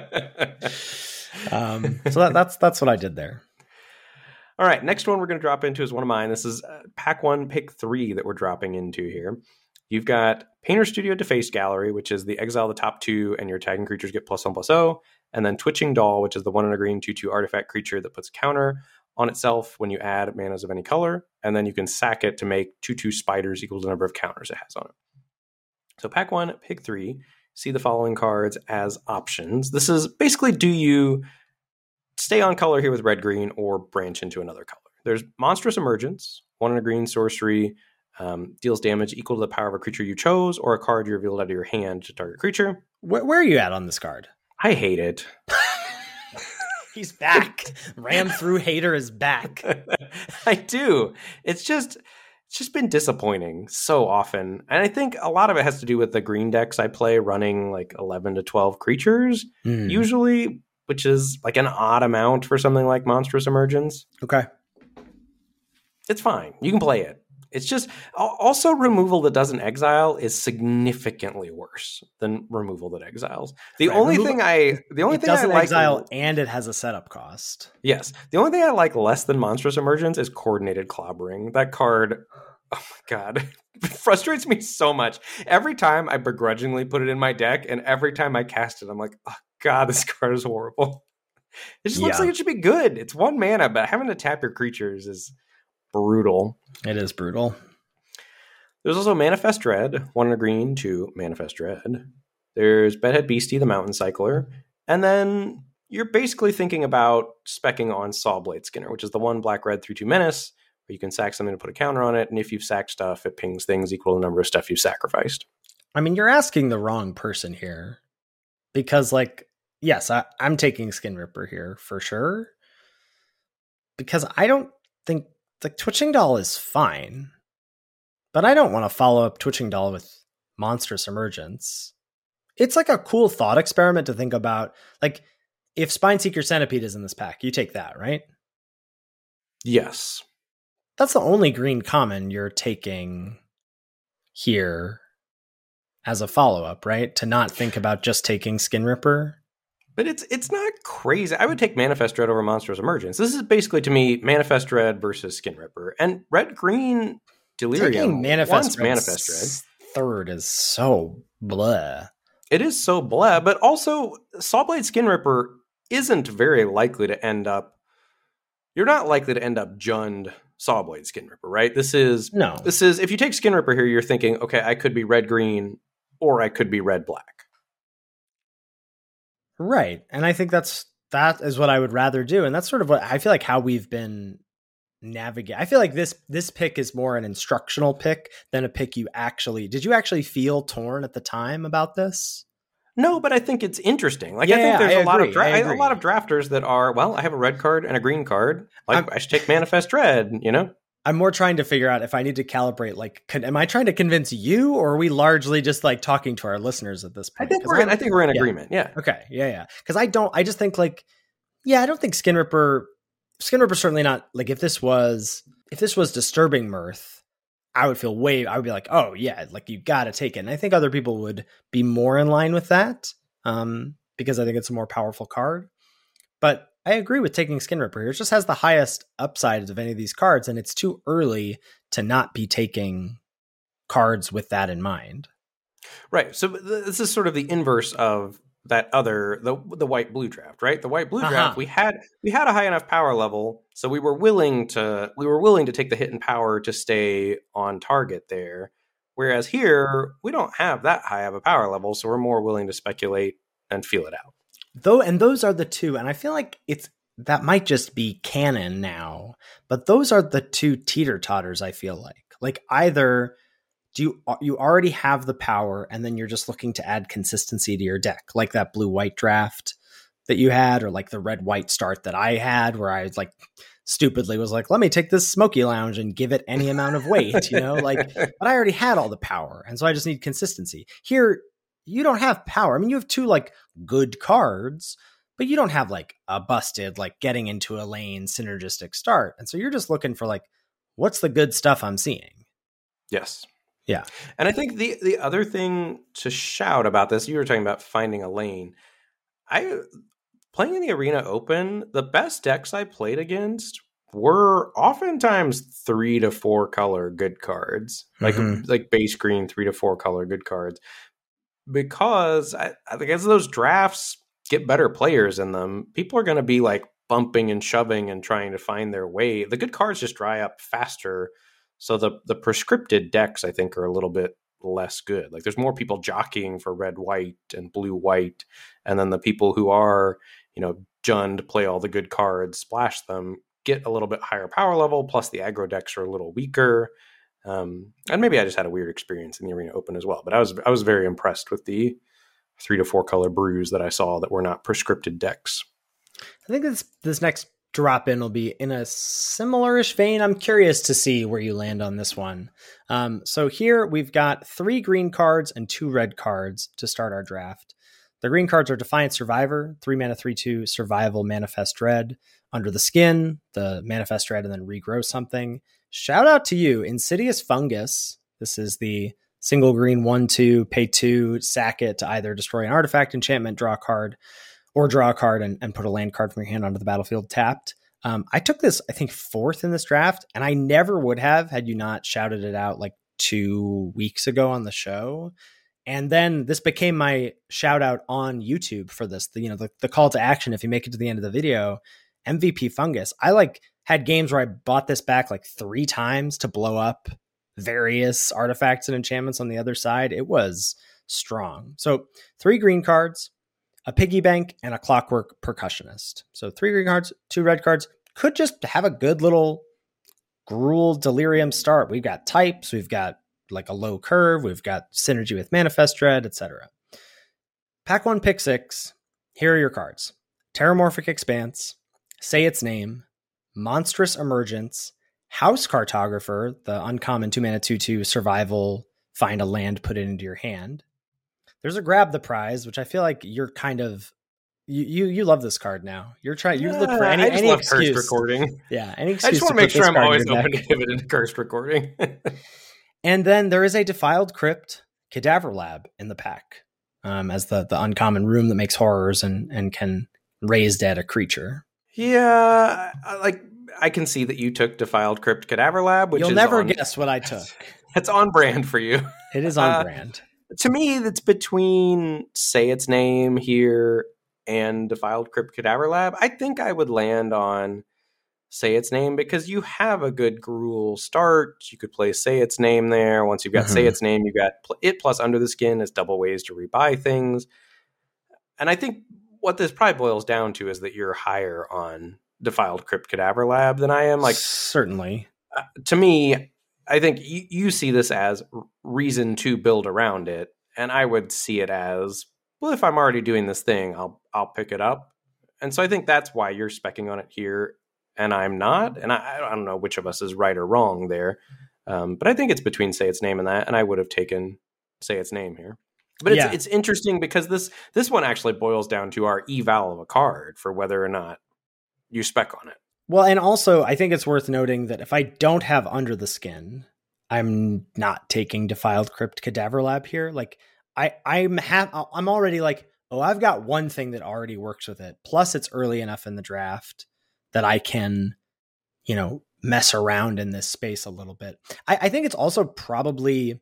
um. So that, that's that's what I did there. All right, next one we're going to drop into is one of mine. This is uh, pack one, pick three that we're dropping into here. You've got Painter Studio Deface Gallery, which is the exile the top two, and your tagging creatures get plus one plus oh. And then Twitching Doll, which is the one in a green two two artifact creature that puts a counter on itself when you add manas of any color. And then you can sack it to make two two spiders equal to the number of counters it has on it. So pack one, pick three. See the following cards as options. This is basically, do you stay on color here with red green or branch into another color? There's Monstrous Emergence, one in a green sorcery, um, deals damage equal to the power of a creature you chose or a card you revealed out of your hand to target creature. Where, where are you at on this card? I hate it. He's back. Ram through hater is back. I do. It's just it's just been disappointing so often. And I think a lot of it has to do with the green decks I play running like eleven to twelve creatures mm. usually, which is like an odd amount for something like Monstrous Emergence. Okay. It's fine. You can play it. It's just also removal that doesn't exile is significantly worse than removal that exiles. The right. only removal, thing I the only it thing I doesn't like exile and it has a setup cost. Yes. The only thing I like less than Monstrous Emergence is Coordinated Clobbering. That card, oh my god, it frustrates me so much. Every time I begrudgingly put it in my deck and every time I cast it, I'm like, oh god, this card is horrible. It just looks yeah. like it should be good. It's one mana, but having to tap your creatures is brutal. It is brutal. There's also Manifest Dread, one in a green, two Manifest Dread. There's Bedhead Beastie, the Mountain Cycler. And then you're basically thinking about specking on Sawblade Skinner, which is the one black-red three two menace, where you can sack something to put a counter on it, and if you've sacked stuff, it pings things equal to the number of stuff you've sacrificed. I mean, you're asking the wrong person here. Because, like, yes, I, I'm taking Skin Ripper here for sure. Because I don't think the Twitching Doll is fine, but I don't want to follow up Twitching Doll with Monstrous Emergence. It's like a cool thought experiment to think about. Like, if Spineseeker Centipede is in this pack, you take that, right? Yes. That's the only green common you're taking here as a follow-up, right? To not think about just taking Skin Ripper. But it's it's not crazy. I would take Manifest Dread over Monstrous Emergence. This is basically, to me, Manifest Dread versus Skin Ripper. And Red-Green Delirium Manifest Manifest, Manifest Dread. Third is so blah. It is so blah, but also Sawblade Skin Ripper isn't very likely to end up... You're not likely to end up Jund Sawblade Skin Ripper, right? This is... No. This is... If you take Skin Ripper here, you're thinking, okay, I could be Red-Green or I could be Red-Black. Right. And I think that's that is what I would rather do. And that's sort of what I feel like how we've been navigating. I feel like this this pick is more an instructional pick than a pick you actually did you actually feel torn at the time about this? No, but I think it's interesting. Like yeah, I think there's I a lot agree, of dra- I agree. a lot of drafters that are, well, I have a red card and a green card. Like I'm, I should take Manifest Dread, you know? I'm more trying to figure out if I need to calibrate, like, can, am I trying to convince you, or are we largely just like talking to our listeners at this point? I think we're in, I think we're in yeah. agreement. Yeah. Okay. Yeah. Yeah. Cause I don't, I just think like, yeah, I don't think Skin Ripper, Skin Ripper certainly not like if this was, if this was Disturbing Mirth, I would feel way, I would be like, oh yeah, like you got to take it. And I think other people would be more in line with that um, because I think it's a more powerful card. But I agree with taking Skin Ripper here. It just has the highest upside of any of these cards, and it's too early to not be taking cards with that in mind. Right. So this is sort of the inverse of that other the the white blue draft, right? The white blue Uh-huh. draft, we had we had a high enough power level, so we were willing to we were willing to take the hit and power to stay on target there. Whereas here, we don't have that high of a power level, so we're more willing to speculate and feel it out. Though, and those are the two, and I feel like it's that might just be canon now, but those are the two teeter-totters, I feel like. Like either do you you already have the power and then you're just looking to add consistency to your deck, like that blue-white draft that you had, or like the red-white start that I had, where I like stupidly was like, let me take this Smoky Lounge and give it any amount of weight, you know, like, but I already had all the power, and so I just need consistency. Here, you don't have power. I mean, you have two like good cards, but you don't have like a busted, like getting into a lane synergistic start. And so you're just looking for like, what's the good stuff I'm seeing? Yes. Yeah. And I think the, the other thing to shout about this, you were talking about finding a lane. I playing in the Arena Open, the best decks I played against were oftentimes three to four color good cards, like, mm-hmm. like base green, three to four color good cards. Because I, I think as those drafts get better players in them, people are going to be like bumping and shoving and trying to find their way. The good cards just dry up faster. So the, the prescripted decks, I think, are a little bit less good. Like there's more people jockeying for red, white and blue, white. And then the people who are, you know, Jund, play all the good cards, splash them, get a little bit higher power level. Plus the aggro decks are a little weaker. Um, and maybe I just had a weird experience in the Arena Open as well. But I was I was very impressed with the three to four color brews that I saw that were not prescripted decks. I think this this next drop in will be in a similar-ish vein. I'm curious to see where you land on this one. Um, so here we've got three green cards and two red cards to start our draft. The green cards are Defiant Survivor, three mana, three two, Survival, Manifest Dread, Under the Skin, the Manifest Dread, and then regrow something. Shout out to you, Insidious Fungus. This is the single green one, two, pay two, sack it to either destroy an artifact, enchantment, draw a card, or draw a card and, and put a land card from your hand onto the battlefield tapped. Um, I took this, I think, fourth in this draft, and I never would have had you not shouted it out like two weeks ago on the show. And then this became my shout out on YouTube for this, the, you know, the, the call to action. If you make it to the end of the video, M V P Fungus. I like had games where I bought this back like three times to blow up various artifacts and enchantments on the other side. It was strong. So three green cards, a piggy bank, and a Clockwork Percussionist. So three green cards, two red cards. Could just have a good little Gruul Delirium start. We've got types, we've got like a low curve, we've got synergy with Manifest Dread, et cetera. Pack one, pick six. Here are your cards. Terramorphic Expanse, Say Its Name, Monstrous Emergence, House Cartographer, the uncommon two mana two two survival, find a land, put it into your hand. There's a Grab the Prize, which I feel like you're kind of You, you you love this card now. You're trying. You Yeah, look for any I just any love excuse. cursed recording. Yeah, any excuse. I just want to put make sure this I'm card in always your open deck. to pivot into cursed recording. And then there is a Defiled Crypt Cadaver Lab in the pack, um, as the the uncommon room that makes horrors and and can raise dead a creature. Yeah, I, like I can see that you took Defiled Crypt Cadaver Lab, which You'll is never on, guess what I took. That's on brand for you. It is on Uh, brand. To me, that's between Say Its Name here and Defiled Crypt Cadaver Lab. I think I would land on Say Its Name because you have a good Gruul start. You could play Say Its Name there. Once you've got mm-hmm. Say Its Name, you've got it plus Under the Skin as double ways to rebuy things. And I think what this probably boils down to is that you're higher on Defiled Crypt Cadaver Lab than I am. Like, certainly. Uh, to me, I think you, you see this as reason to build around it. And I would see it as, well, if I'm already doing this thing, I'll I'll pick it up. And so I think that's why you're specking on it here and I'm not. And I, I don't know which of us is right or wrong there. Um, but I think it's between Say Its Name and that. And I would have taken Say Its Name here. But it's, yeah. it's interesting because this this one actually boils down to our eval of a card for whether or not you spec on it. Well, and also I think it's worth noting that if I don't have Under the Skin, I'm not taking Defiled Crypt Cadaver Lab here. Like I, I'm ha- I'm already like, oh, I've got one thing that already works with it. Plus it's early enough in the draft that I can, you know, mess around in this space a little bit. I, I think it's also probably,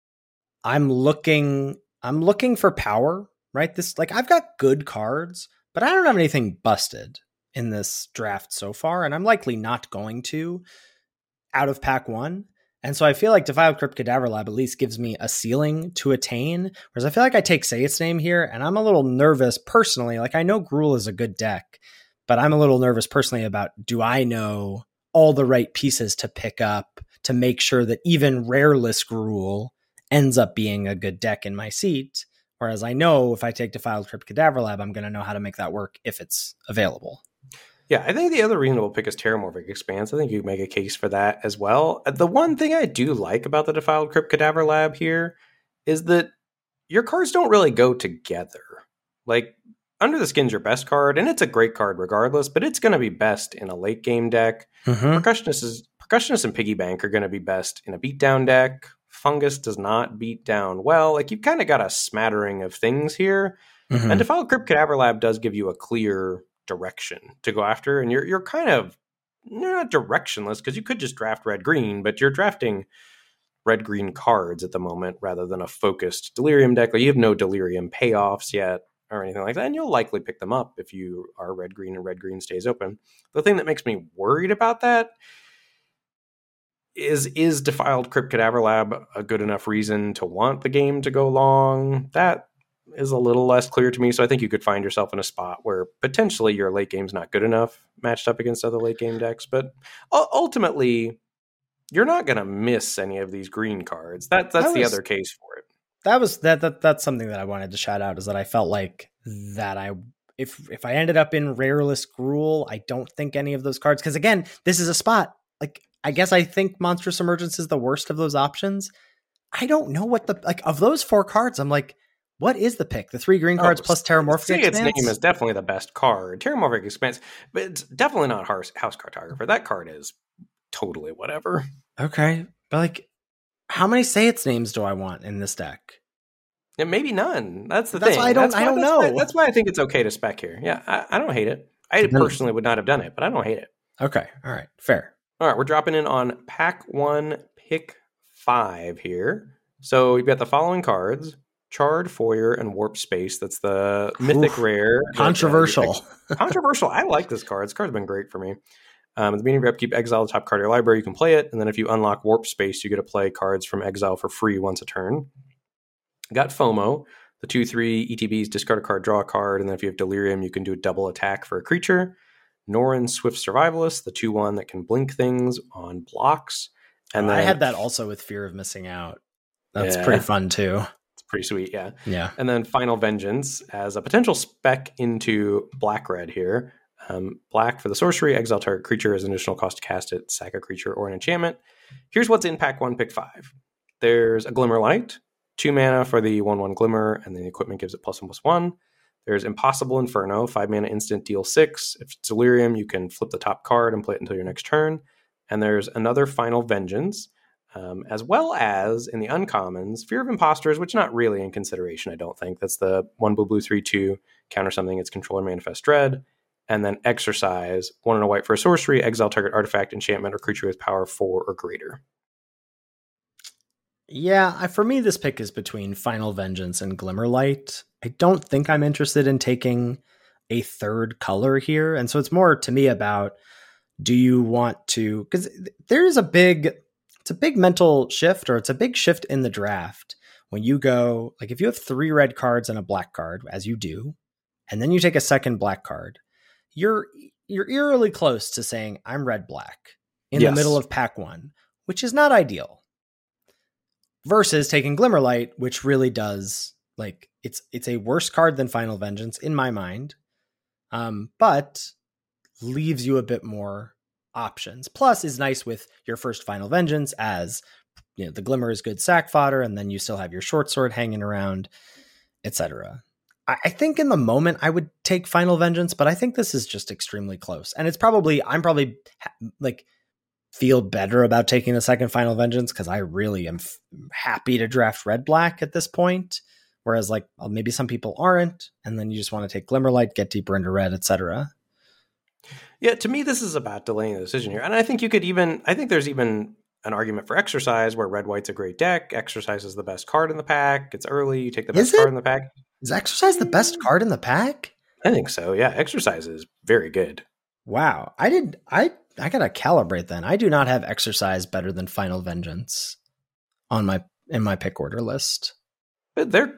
I'm looking, I'm looking for power, right? This, like, I've got good cards, but I don't have anything busted in this draft so far. And I'm likely not going to out of pack one. And so I feel like Defiled Crypt Cadaver Lab at least gives me a ceiling to attain. Whereas I feel like I take Say Its Name here and I'm a little nervous personally. Like, I know Gruul is a good deck, but I'm a little nervous personally about, do I know all the right pieces to pick up to make sure that even rareless Gruul ends up being a good deck in my seat? Whereas I know if I take Defiled Crypt Cadaver Lab, I'm going to know how to make that work if it's available. Yeah, I think the other reasonable pick is Terramorphic Expanse. I think you make a case for that as well. The one thing I do like about the Defiled Crypt Cadaver Lab here is that your cards don't really go together. Like, Under the Skin's your best card, and it's a great card regardless, but it's going to be best in a late game deck. Mm-hmm. Percussionist, is, Percussionist and Piggy Bank are going to be best in a beatdown deck. Fungus does not beat down well. Like, you've kind of got a smattering of things here. Mm-hmm. And Defiled Crypt Cadaver Lab does give you a clear direction to go after, and you're you're kind of, you're not directionless because you could just draft red green, but you're drafting red green cards at the moment rather than a focused Delirium deck. Like, you have no Delirium payoffs yet or anything like that, and you'll likely pick them up if you are red green and red green stays open. The thing that makes me worried about that is is Defiled Crypt Cadaver Lab a good enough reason to want the game to go long? That is a little less clear to me. So I think you could find yourself in a spot where potentially your late game's not good enough matched up against other late game decks. But ultimately, you're not going to miss any of these green cards. That that's that was, the other case for it. That was that, that that's something that I wanted to shout out, is that I felt like that I if if I ended up in rareless Gruul, I don't think any of those cards, because again, this is a spot, like, I guess I think Monstrous Emergence is the worst of those options. I don't know what the, like, of those four cards, I'm like, what is the pick? The three green cards oh, plus Terramorphic Say Expanse? Its Name is definitely the best card. Terramorphic Expanse, but it's definitely not House, House Cartographer. That card is totally whatever. Okay. But, like, how many Say Its Names do I want in this deck? Yeah, maybe none. That's the that's thing. Why I don't, that's I why, don't that's know. Why, that's why I think it's okay to spec here. Yeah, I, I don't hate it. I personally would not have done it, but I don't hate it. Okay. All right. Fair. All right. We're dropping in on pack one, pick five here. So you've got the following cards: Charred Foyer and Warp Space. That's the mythic Oof, rare. Controversial. That, uh, controversial. I like this card. This card's been great for me. Um, at the beginning of your upkeep, exile the top card of your library. You can play it, and then if you unlock Warp Space, you get to play cards from exile for free once a turn. Got FOMO, the two three E T Bs, discard a card, draw a card, and then if you have Delirium, you can do a double attack for a creature. Norin Swift Survivalist, the two one that can blink things on blocks. And oh, then I had that also with Fear of Missing Out. That's yeah. pretty fun too. Pretty sweet, yeah. Yeah. And then Final Vengeance as a potential spec into black-red here. Um, black for the sorcery, exile target creature as an additional cost to cast it, sack a creature or an enchantment. Here's what's in pack one, pick five. There's a Glimmer Light, two mana for the one one Glimmer, and then the equipment gives it plus one plus one. There's Impossible Inferno, five mana instant, deal six. If it's Delirium, you can flip the top card and play it until your next turn. And there's another Final Vengeance, um, as well as in the uncommons, Fear of Imposters, which not really in consideration, I don't think. That's the one blue blue three two, counter something, its controller manifest dread. And then Exercise, one and a white for a sorcery, exile target artifact, enchantment, or creature with power four or greater. Yeah, I, for me, this pick is between Final Vengeance and Glimmerlight. I don't think I'm interested in taking a third color here. And so it's more to me about, do you want to, because there is a big, it's a big mental shift, or it's a big shift in the draft when you go, like if you have three red cards and a black card, as you do, and then you take a second black card, you're you're eerily close to saying, I'm red black in yes. the middle of pack one, which is not ideal. Versus taking Glimmerlight, which really does, like, it's it's a worse card than Final Vengeance in my mind, um, but leaves you a bit more options. Plus is nice with your first Final Vengeance, as you know, the Glimmer is good sack fodder, and then you still have your short sword hanging around, et cetera. I think in the moment I would take Final Vengeance, but I think this is just extremely close. And it's probably, I'm probably like feel better about taking the second Final Vengeance because I really am f- happy to draft red black at this point. Whereas like well, maybe some people aren't. And then you just want to take Glimmerlight, get deeper into red, et cetera. Yeah, to me, this is about delaying the decision here. And I think you could even, I think there's even an argument for Exercise where red white's a great deck. Exercise is the best card in the pack. It's early. You take the best card in the pack. Is Exercise the best card in the pack? I think so. Yeah, Exercise is very good. Wow. I did. I, I got to calibrate then. I do not have Exercise better than Final Vengeance on my, in my pick order list. But they're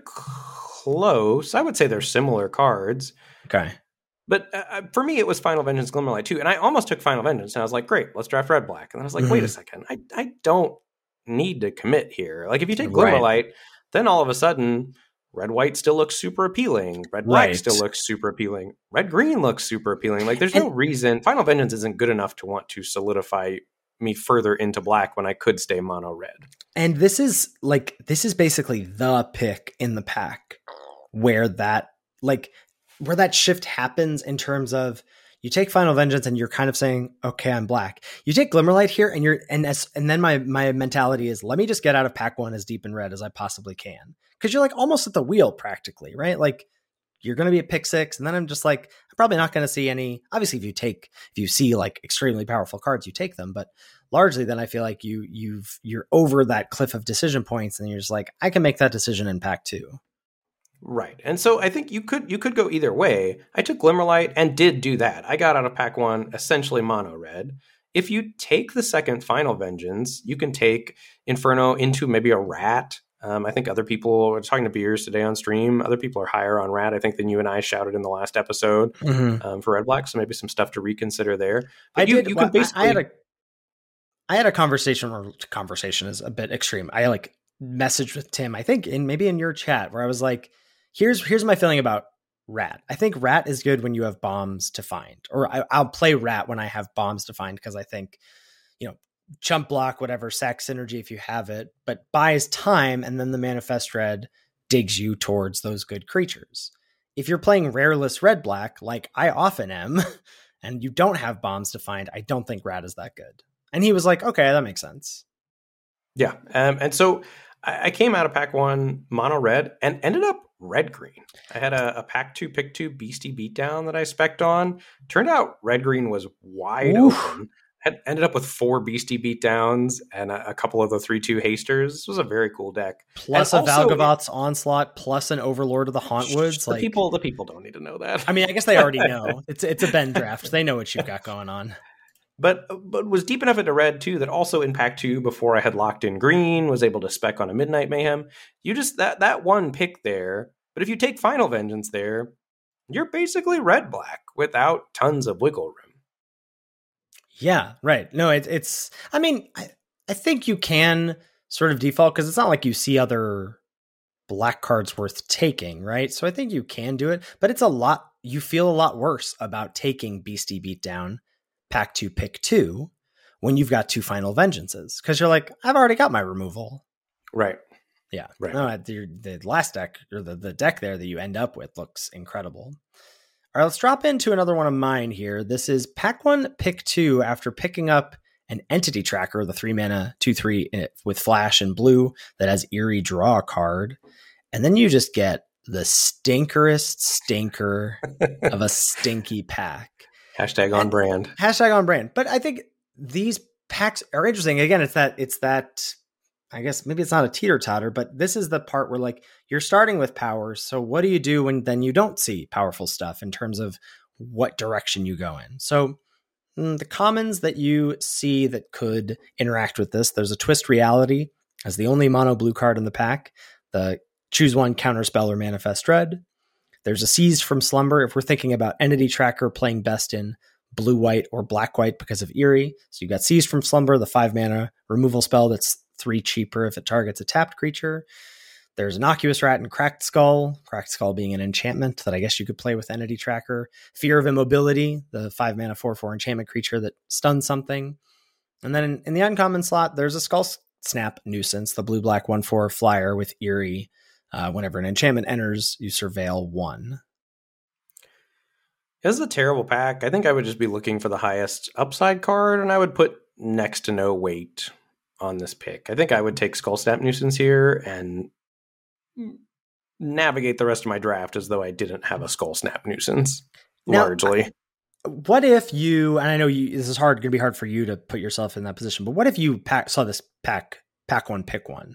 close. I would say they're similar cards. Okay. But uh, for me, it was Final Vengeance, Glimmerlight too. And I almost took Final Vengeance and I was like, great, let's draft red black. And then I was like, mm-hmm. wait a second. I, I don't need to commit here. Like if you take Glimmerlight, right. then all of a sudden red white still looks super appealing. Red black right. still looks super appealing. Red green looks super appealing. Like there's and, no reason. Final Vengeance isn't good enough to want to solidify me further into black when I could stay mono red. And this is like, this is basically the pick in the pack where that, like, where that shift happens in terms of you take Final Vengeance and you're kind of saying, okay, I'm black. You take Glimmerlight here and you're, and as, and then my, my mentality is, let me just get out of pack one as deep in red as I possibly can. Cause you're like almost at the wheel practically, right? Like you're going to be at pick six. And then I'm just like, I'm probably not going to see any, obviously if you take, if you see like extremely powerful cards, you take them, but largely then I feel like you, you've, you're over that cliff of decision points and you're just like, I can make that decision in pack two. Right. And so I think you could you could go either way. I took Glimmerlight and did do that. I got out of pack one essentially mono red. If you take the second Final Vengeance, you can take Inferno into maybe a rat. Um, I think other people were talking to Beers today on stream. Other people are higher on rat, I think, than you and I shouted in the last episode mm-hmm. um, for red black. So maybe some stuff to reconsider there. But I you, did. you well, can basically. I had a I had a conversation or conversation is a bit extreme. I like messaged with Tim, I think in maybe in your chat where I was like, Here's here's my feeling about rat. I think rat is good when you have bombs to find, or I, I'll play rat when I have bombs to find because I think, you know, chump block, whatever, sack synergy if you have it, but buys time and then the manifest dread digs you towards those good creatures. If you're playing rareless red black, like I often am, and you don't have bombs to find, I don't think rat is that good. And he was like, okay, that makes sense. Yeah, um, and so I, I came out of pack one mono red and ended up red green. I had a, a pack two pick two beastie beatdown that I spec'd on. Turned out red green was wide Oof. open. Had ended up with four beastie beatdowns and a, a couple of the three two hasters. This was a very cool deck. Plus and a also, Valgavoth's Onslaught, plus an Overlord of the Hauntwoods. The like, people, the people don't need to know that. I mean, I guess they already know. It's it's a Ben draft. They know what you've got going on. But but was deep enough into red too that also in pack two before I had locked in green was able to spec on a Midnight Mayhem. You just that that one pick there. But if you take Final Vengeance there, you're basically red black without tons of wiggle room. Yeah, right. No, it, it's. I mean, I, I think you can sort of default because it's not like you see other black cards worth taking, right? So I think you can do it, but it's a lot. You feel a lot worse about taking Beastie Beatdown. Pack two, pick two, when you've got two Final Vengeances, because you're like, I've already got my removal. Right. Yeah. Right. No, the, the last deck or the, the deck there that you end up with looks incredible. All right, let's drop into another one of mine here. This is pack one, pick two. After picking up an entity tracker, the three mana two three with flash and blue that has Eerie, draw a card, and then you just get the stinkerest stinker of a stinky pack. Hashtag on and, brand. Hashtag on brand. But I think these packs are interesting. Again, it's that it's that. I guess maybe it's not a teeter-totter, but this is the part where like you're starting with powers. So what do you do when then you don't see powerful stuff in terms of what direction you go in? So mm, the commons that you see that could interact with this, there's a Twist Reality as the only mono blue card in the pack. The choose one, counterspell, or manifest dread. There's a Seized from Slumber if we're thinking about Entity Tracker playing best in blue-white or black-white because of Eerie. So you've got Seized from Slumber, the five mana removal spell that's three cheaper if it targets a tapped creature. There's Innocuous Rat and Cracked Skull, Cracked Skull being an enchantment that I guess you could play with Entity Tracker. Fear of Immobility, the five mana four four enchantment creature that stuns something. And then in, in the uncommon slot, there's a Skull Snap Nuisance, the blue-black one four flyer with Eerie. Uh, whenever an enchantment enters, you surveil one. This is a terrible pack. I think I would just be looking for the highest upside card, and I would put next to no weight on this pick. I think I would take Skull Snap Nuisance here and navigate the rest of my draft as though I didn't have a Skull Snap Nuisance, now, largely. What if you, and I know you, this is hard, going to be hard for you to put yourself in that position, but what if you pack, saw this pack, pack one, pick one?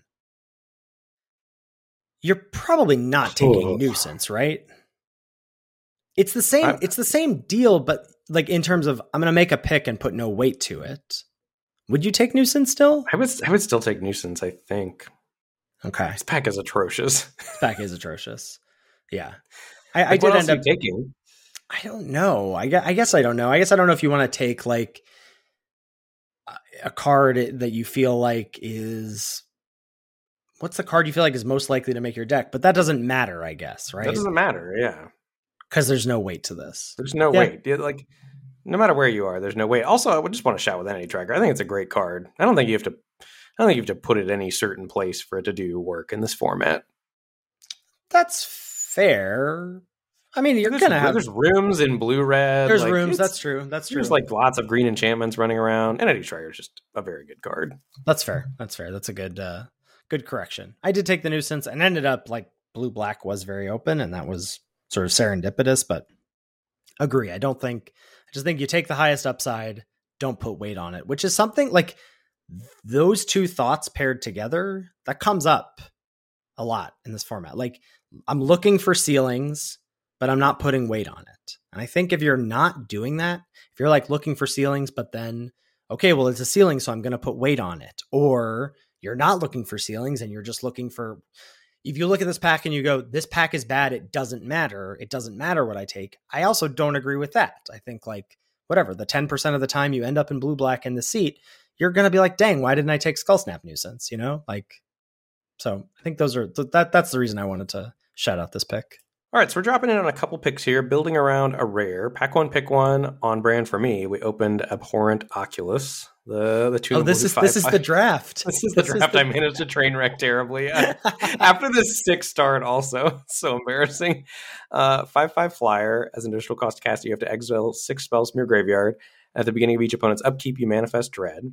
You're probably not taking oh. Nuisance, right? It's the same, I, it's the same deal, but like in terms of, I'm going to make a pick and put no weight to it. Would you take Nuisance still? I would I would still take Nuisance, I think. Okay. This pack is atrocious. This pack is atrocious. Yeah. I, like I did what end else up taking. I don't know. I guess, I guess I don't know. I guess I don't know if you want to take like a card that you feel like is what's the card you feel like is most likely to make your deck, but that doesn't matter, I guess, right? That doesn't matter, yeah. Because there's no weight to this. There's no yeah. weight. Like no matter where you are, there's no way. Also, I would just want to shout with Entity Tracker. I think it's a great card. I don't think you have to. I don't think you have to put it any certain place for it to do work in this format. That's fair. I mean, you're there's, gonna have there's rooms in blue red. There's like, rooms. That's true. That's true. There's like lots of green enchantments running around. Entity Tracker is just a very good card. That's fair. That's fair. That's a good, uh, good correction. I did take the Nuisance and ended up like blue black was very open, and that was sort of serendipitous. But agree. I don't think. I just think you take the highest upside, don't put weight on it, which is something like those two thoughts paired together that comes up a lot in this format. Like I'm looking for ceilings, but I'm not putting weight on it. And I think if you're not doing that, if you're like looking for ceilings, but then, okay, well, it's a ceiling, so I'm going to put weight on it. Or you're not looking for ceilings and you're just looking for, if you look at this pack and you go, this pack is bad, it doesn't matter. It doesn't matter what I take. I also don't agree with that. I think like, whatever, the ten percent of the time you end up in blue black in the seat, you're going to be like, dang, why didn't I take Skull Snap Nuisance? You know, like, so I think those are, that. that's the reason I wanted to shout out this pick. All right, so we're dropping in on a couple picks here, building around a rare. Pack one, pick one, on brand for me. We opened Abhorrent Oculus. The the two. Oh, this is five, this is five. the draft. This is the this draft. Is the... I managed to train wreck terribly after this six start. Also, it's so embarrassing. Uh, five five flyer as an additional cost to cast. You have to exile six spells from your graveyard at the beginning of each opponent's upkeep. You manifest dread.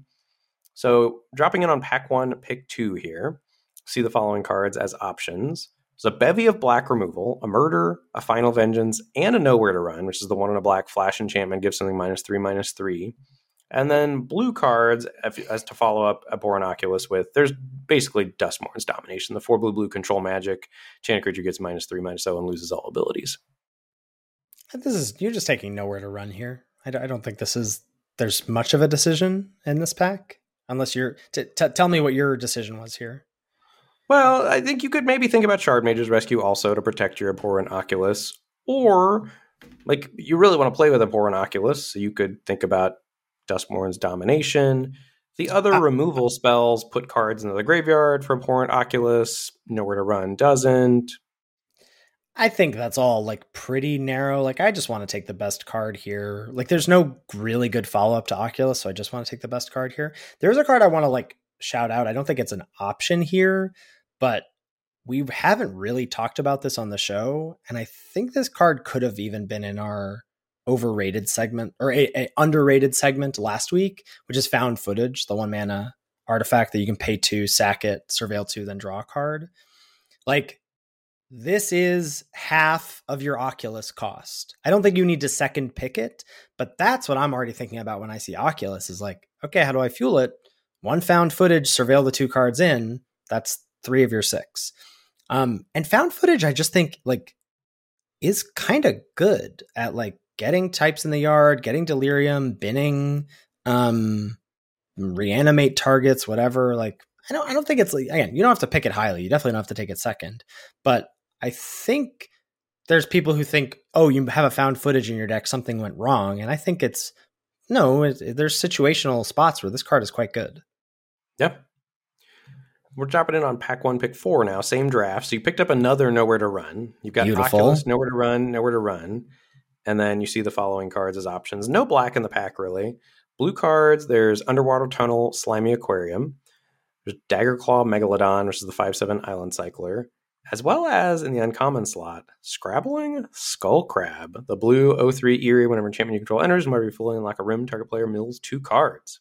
So dropping in on pack one, pick two here. See the following cards as options. There's a bevy of black removal, a murder, a final vengeance, and a nowhere to run, which is the one in a black flash enchantment, gives something minus three, minus three. And then blue cards as to follow up Abhorrent Oculus with, there's basically Duskmourn's Domination. The four blue blue control magic. Enchanted creature gets minus three, minus oh, and loses all abilities. This is, you're just taking nowhere to run here. I don't, I don't think this is, there's much of a decision in this pack. Unless you're, t- t- tell me what your decision was here. Well, I think you could maybe think about Shard Mage's Rescue also to protect your Abhorrent Oculus. Or, like, you really want to play with Abhorrent Oculus, so you could think about Duskmourn's Domination. The other uh, removal spells put cards into the graveyard for Abhorrent Oculus. Nowhere to Run doesn't. I think that's all, like, pretty narrow. Like, I just want to take the best card here. Like, there's no really good follow-up to Oculus, so I just want to take the best card here. There's a card I want to, like, shout out. I don't think it's an option here, but we haven't really talked about this on the show, and I think this card could have even been in our overrated segment or a, a underrated segment last week, which is Found Footage, the one mana artifact that you can pay two, sack it, surveil two, then draw a card. Like, this is half of your Oculus cost. I don't think you need to second pick it, but that's what I'm already thinking about when I see Oculus is like, okay, how do I fuel it? One Found Footage, surveil the two cards in. That's three of your six. Um, and Found Footage, I just think like is kind of good at like getting types in the yard, getting delirium, binning, um, reanimate targets, whatever. Like, I don't, I don't think it's like, again, you don't have to pick it highly. You definitely don't have to take it second, but I think there's people who think, oh, you have a Found Footage in your deck, something went wrong. And I think it's no, it, it, there's situational spots where this card is quite good. Yep. We're dropping in on pack one, pick four now, same draft. So you picked up another Nowhere to Run. You've got Beautiful. Oculus, Nowhere to Run, Nowhere to Run. And then you see the following cards as options. No black in the pack, really. Blue cards, there's Underwater Tunnel, Slimy Aquarium. There's Daggerclaw Megalodon, which is the five seven Island Cycler. As well as, in the uncommon slot, Scrabbling Skull Crab. The blue oh three Eerie, whenever enchantment you control enters, and whenever you fully unlock a room, target player mills two cards.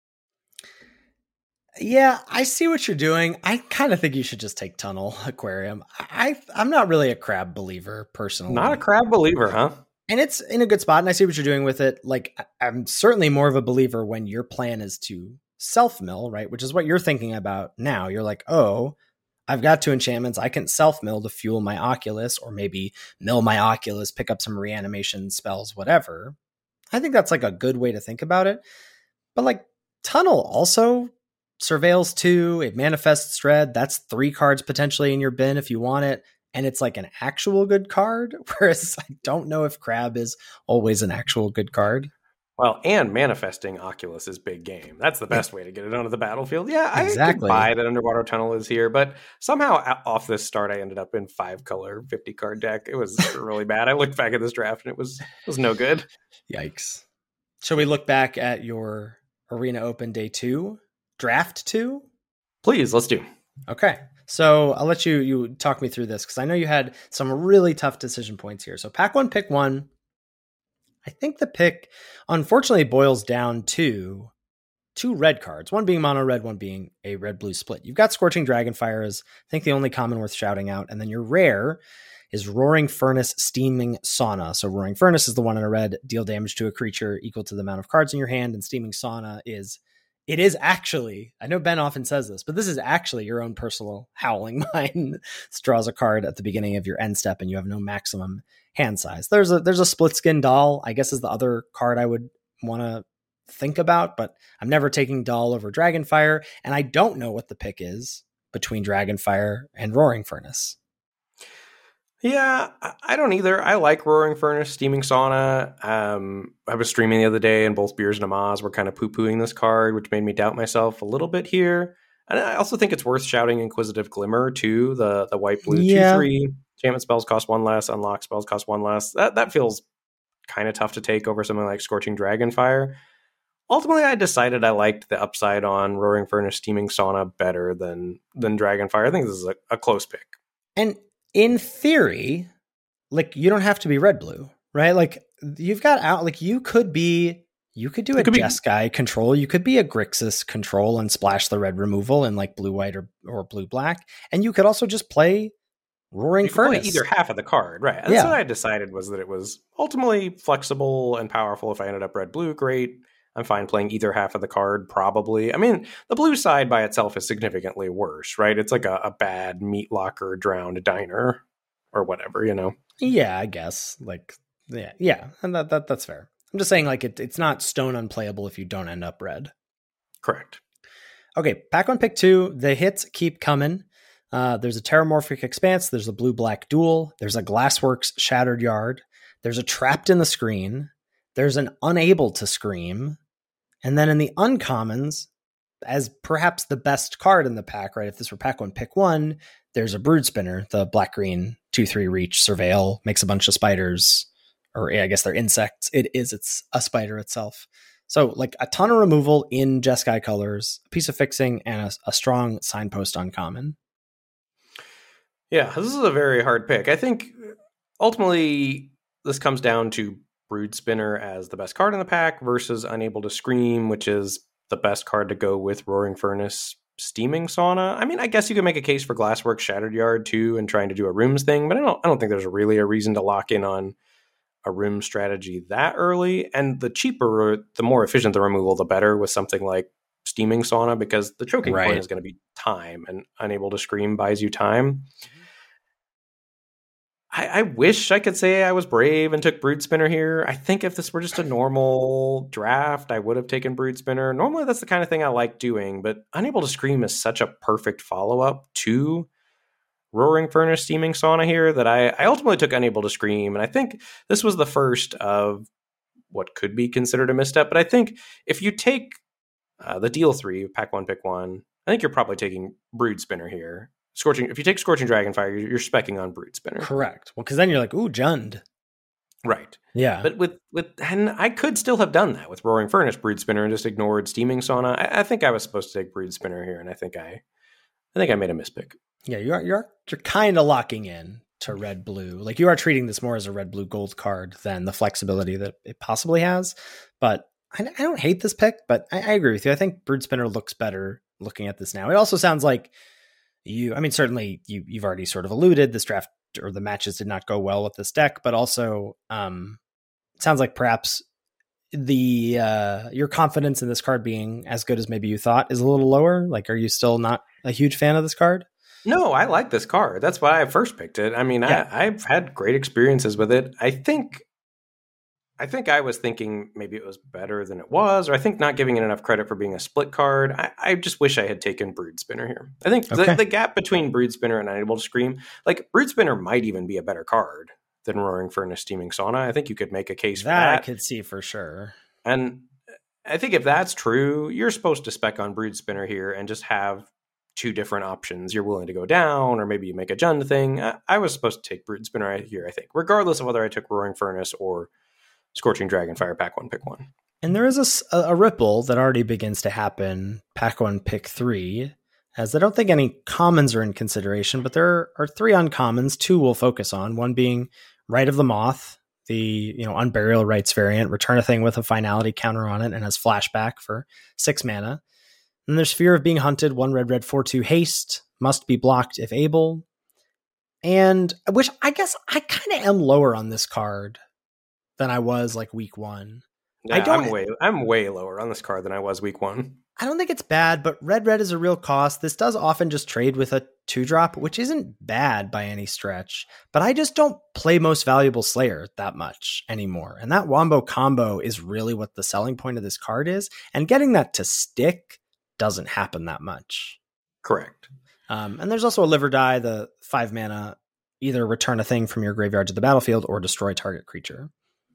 Yeah, I see what you're doing. I kind of think you should just take Tunnel Aquarium. I, I'm not really a crab believer, personally. Not a crab believer, huh? And it's in a good spot, and I see what you're doing with it. Like, I'm certainly more of a believer when your plan is to self-mill, right? Which is what you're thinking about now. You're like, oh, I've got two enchantments. I can self-mill to fuel my Oculus, or maybe mill my Oculus, pick up some reanimation spells, whatever. I think that's like a good way to think about it. But like, Tunnel also surveils two, it manifests dread. That's three cards potentially in your bin if you want it. And it's like an actual good card. Whereas I don't know if Crab is always an actual good card. Well, and manifesting Oculus is big game. That's the best way to get it onto the battlefield. Yeah, exactly. I could buy that Underwater Tunnel is here, but somehow off this start, I ended up in five color fifty card deck. It was really bad. I looked back at this draft and it was it was no good. Yikes. Shall we look back at your Arena Open Day two? Draft two? Please, let's do. Okay. So I'll let you you talk me through this because I know you had some really tough decision points here. So pack one, pick one. I think the pick, unfortunately, boils down to two red cards. One being mono red, one being a red-blue split. You've got Scorching Dragonfire as, I think, the only common worth shouting out. And then your rare is Roaring Furnace, Steaming Sauna. So Roaring Furnace is the one in a red, deal damage to a creature equal to the amount of cards in your hand. And Steaming Sauna is... It is actually, I know Ben often says this, but this is actually your own personal Howling Mine. This draws a card at the beginning of your end step and you have no maximum hand size. There's a there's a Split Skin Doll, I guess is the other card I would want to think about, but I'm never taking Doll over Dragonfire, and I don't know what the pick is between Dragonfire and Roaring Furnace. Yeah, I don't either. I like Roaring Furnace, Steaming Sauna. Um, I was streaming the other day, and both Beers and Amaz were kind of poo-pooing this card, which made me doubt myself a little bit here. And I also think it's worth shouting Inquisitive Glimmer, too, the the white-blue yeah. two three. Enchantment spells cost one less, unlock spells cost one less. That, that feels kind of tough to take over something like Scorching Dragonfire. Ultimately, I decided I liked the upside on Roaring Furnace, Steaming Sauna better than, than Dragonfire. I think this is a, a close pick. And in theory, like, you don't have to be red blue, right? Like, you've got out, like, you could be, you could do a Jeskai control, you could be a Grixis control and splash the red removal in like blue white or, or blue black, and you could also just play Roaring you Furnace. Play either half of the card, right? That's yeah. what I decided was that it was ultimately flexible and powerful. If I ended up red blue, great. I'm fine playing either half of the card, probably. I mean, the blue side by itself is significantly worse, right? It's like a, a bad meat locker drowned diner or whatever, you know? Yeah, I guess. Like, yeah, yeah, and that, that that's fair. I'm just saying, like, it, it's not stone unplayable if you don't end up red. Correct. Okay, back on pick two. The hits keep coming. Uh, there's a Terramorphic Expanse. There's a blue-black duel. There's a Glassworks Shattered Yard. There's a Trapped in the Screen. There's an Unable to Scream. And then in the uncommons, as perhaps the best card in the pack, right? If this were pack one, pick one, there's a Brood Spinner, the black-green two three reach, surveil, makes a bunch of spiders, or I guess they're insects. It is, it's a spider itself. So like a ton of removal in Jeskai colors, a piece of fixing, and a, a strong signpost uncommon. Yeah, this is a very hard pick. I think ultimately this comes down to Brood Spinner as the best card in the pack versus Unable to Scream, which is the best card to go with Roaring Furnace Steaming Sauna. I mean, I guess you could make a case for Glassworks Shattered Yard too and trying to do a rooms thing, but I don't I don't think there's really a reason to lock in on a room strategy that early. And the cheaper, the more efficient the removal, the better with something like Steaming Sauna, because the choking Right. point is going to be time, and Unable to Scream buys you time. I, I wish I could say I was brave and took Brood Spinner here. I think if this were just a normal draft, I would have taken Brood Spinner. Normally, that's the kind of thing I like doing, but Unable to Scream is such a perfect follow-up to Roaring Furnace Steaming Sauna here that I, I ultimately took Unable to Scream, and I think this was the first of what could be considered a misstep. But I think if you take uh, the deal three, pack one, pick one, I think you're probably taking Brood Spinner here. Scorching. If you take Scorching Dragonfire, you're, you're speccing on Brood Spinner. Correct. Well, because then you're like, ooh, Jund. Right. Yeah. But with, with, and I could still have done that with Roaring Furnace Brood Spinner and just ignored Steaming Sauna. I, I think I was supposed to take Brood Spinner here, and I think I, I think I made a mispick. Yeah, you're you're you're kind of locking in to red blue. Like you are treating this more as a red blue gold card than the flexibility that it possibly has. But I, I don't hate this pick, but I, I agree with you. I think Brood Spinner looks better looking at this now. It also sounds like you, I mean, certainly you you've already sort of alluded this draft or the matches did not go well with this deck, but also um, it sounds like perhaps the uh, your confidence in this card being as good as maybe you thought is a little lower. Like, are you still not a huge fan of this card? No, I like this card. That's why I first picked it. I mean, yeah. I, I've had great experiences with it. I think, I think I was thinking maybe it was better than it was, or I think not giving it enough credit for being a split card. I, I just wish I had taken Brood Spinner here. I think Okay. the, the gap between Brood Spinner and Unable to Scream, like Brood Spinner might even be a better card than Roaring Furnace Steaming Sauna. I think you could make a case for That that. I could see for sure. And I think if that's true, you're supposed to spec on Brood Spinner here and just have two different options. You're willing to go down, or maybe you make a Jund thing. I, I was supposed to take Brood Spinner here, I think, regardless of whether I took Roaring Furnace or Scorching Dragonfire, pack one, pick one. And there is a, s- a- a ripple that already begins to happen, pack one, pick three, as I don't think any commons are in consideration, but there are three uncommons. Two we'll focus on, one being Rite of the Moth, the you know Unburial Rites variant, return a thing with a finality counter on it and has flashback for six mana. And there's Fear of Being Hunted, one red, red, four, two haste, must be blocked if able. And which I guess I kind of am lower on this card than I was like week one. Yeah, I don't- I'm way, I'm way lower on this card than I was week one. I don't think it's bad, but red, red is a real cost. This does often just trade with a two drop, which isn't bad by any stretch, but I just don't play Most Valuable Slayer that much anymore. And that Wombo combo is really what the selling point of this card is. And getting that to stick doesn't happen that much. Correct. Um, and there's also a Live or Die, the five mana, either return a thing from your graveyard to the battlefield or destroy target creature.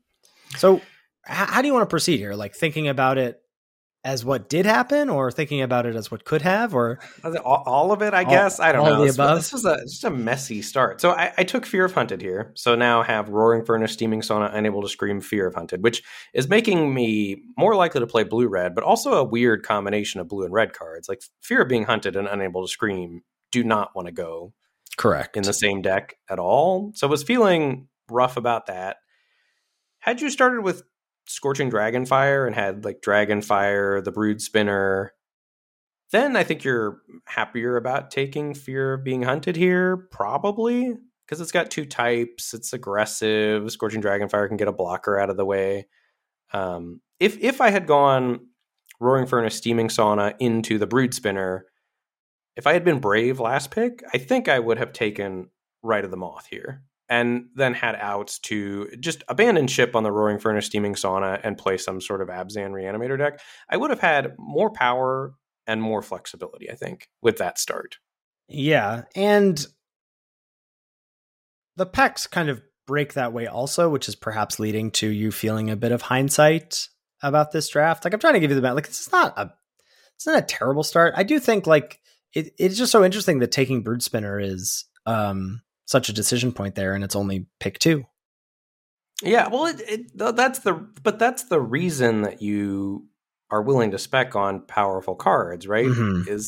So h- how do you want to proceed here? Like thinking about it as what did happen, or thinking about it as what could have, or all, all of it, I All- guess. I don't all know. of the This, above? this was a just a messy start. So I, I took Fear of Hunted here. So now have Roaring Furnace, Steaming Sauna, Unable to Scream, Fear of Hunted, which is making me more likely to play blue-red, but also a weird combination of blue and red cards. Like Fear of Being Hunted and Unable to Scream do not want to go correct in the same deck at all. So I was feeling rough about that. Had you started with Scorching Dragonfire and had like Dragonfire, the Brood Spinner, then I think you're happier about taking Fear of Being Hunted here, probably, because it's got two types. It's aggressive. Scorching Dragonfire can get a blocker out of the way. Um, if if I had gone Roaring Furnace, Steaming Sauna into the Brood Spinner, if I had been brave last pick, I think I would have taken Rite of the Moth here, and then had outs to just abandon ship on the Roaring Furnace, Steaming Sauna, and play some sort of Abzan Reanimator deck. I would have had more power and more flexibility, I think, with that start. Yeah, and the packs kind of break that way also, which is perhaps leading to you feeling a bit of hindsight about this draft. Like I'm trying to give you the bet. Like this is not a it's not a terrible start. I do think like it, it's just so interesting that taking Brood Spinner is um such a decision point there, and it's only pick two. Yeah, well, it, it that's the but that's the reason that you are willing to spec on powerful cards, right? Mhm. Is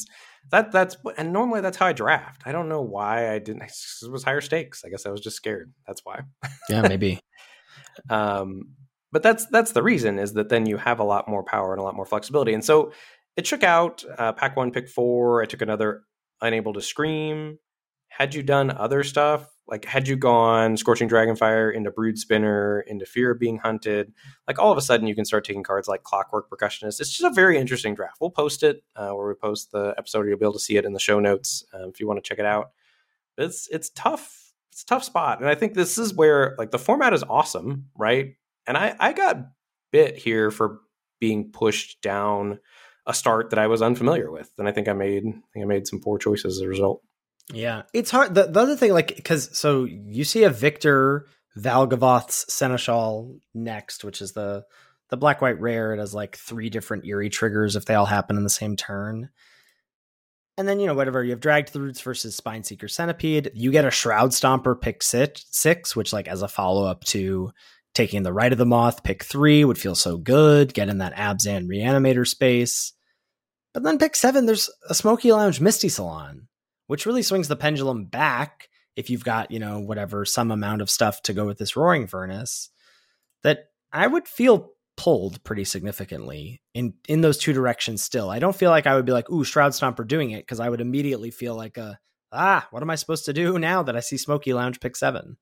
that that's and normally that's how I draft. I don't know why I didn't. It was higher stakes. I guess I was just scared. That's why. Yeah, maybe. um, but that's that's the reason is that then you have a lot more power and a lot more flexibility. And so it shook out. Uh, pack one, pick four. I took another Unable to Scream. Had you done other stuff? Like, had you gone Scorching Dragonfire into Brood Spinner, into Fear of Being Hunted, like all of a sudden you can start taking cards like Clockwork Percussionist. It's just a very interesting draft. We'll post it uh, where we post the episode. You'll be able to see it in the show notes um, if you want to check it out. But it's it's tough. It's a tough spot. And I think this is where like the format is awesome, right? And I, I got bit here for being pushed down a start that I was unfamiliar with. And I think I made I think I made some poor choices as a result. Yeah, it's hard. The, the other thing, like, because so you see a Victor Valgavoth's Seneschal next, which is the the black white rare. It has like three different eerie triggers if they all happen in the same turn. And then, you know, whatever, you have Drag to the Roots versus Spineseeker Centipede. You get a Shroud Stomper pick six, six, which like as a follow up to taking the Rite of the Moth pick three would feel so good. Get in that Abzan Reanimator space. But then pick seven, there's a Smoky Lounge Misty Salon, which really swings the pendulum back if you've got, you know, whatever, some amount of stuff to go with this Roaring Furnace, that I would feel pulled pretty significantly in, in those two directions still. I don't feel like I would be like, ooh, Shroud Stomper doing it, because I would immediately feel like, a, ah, what am I supposed to do now that I see Smoky Lounge pick seven?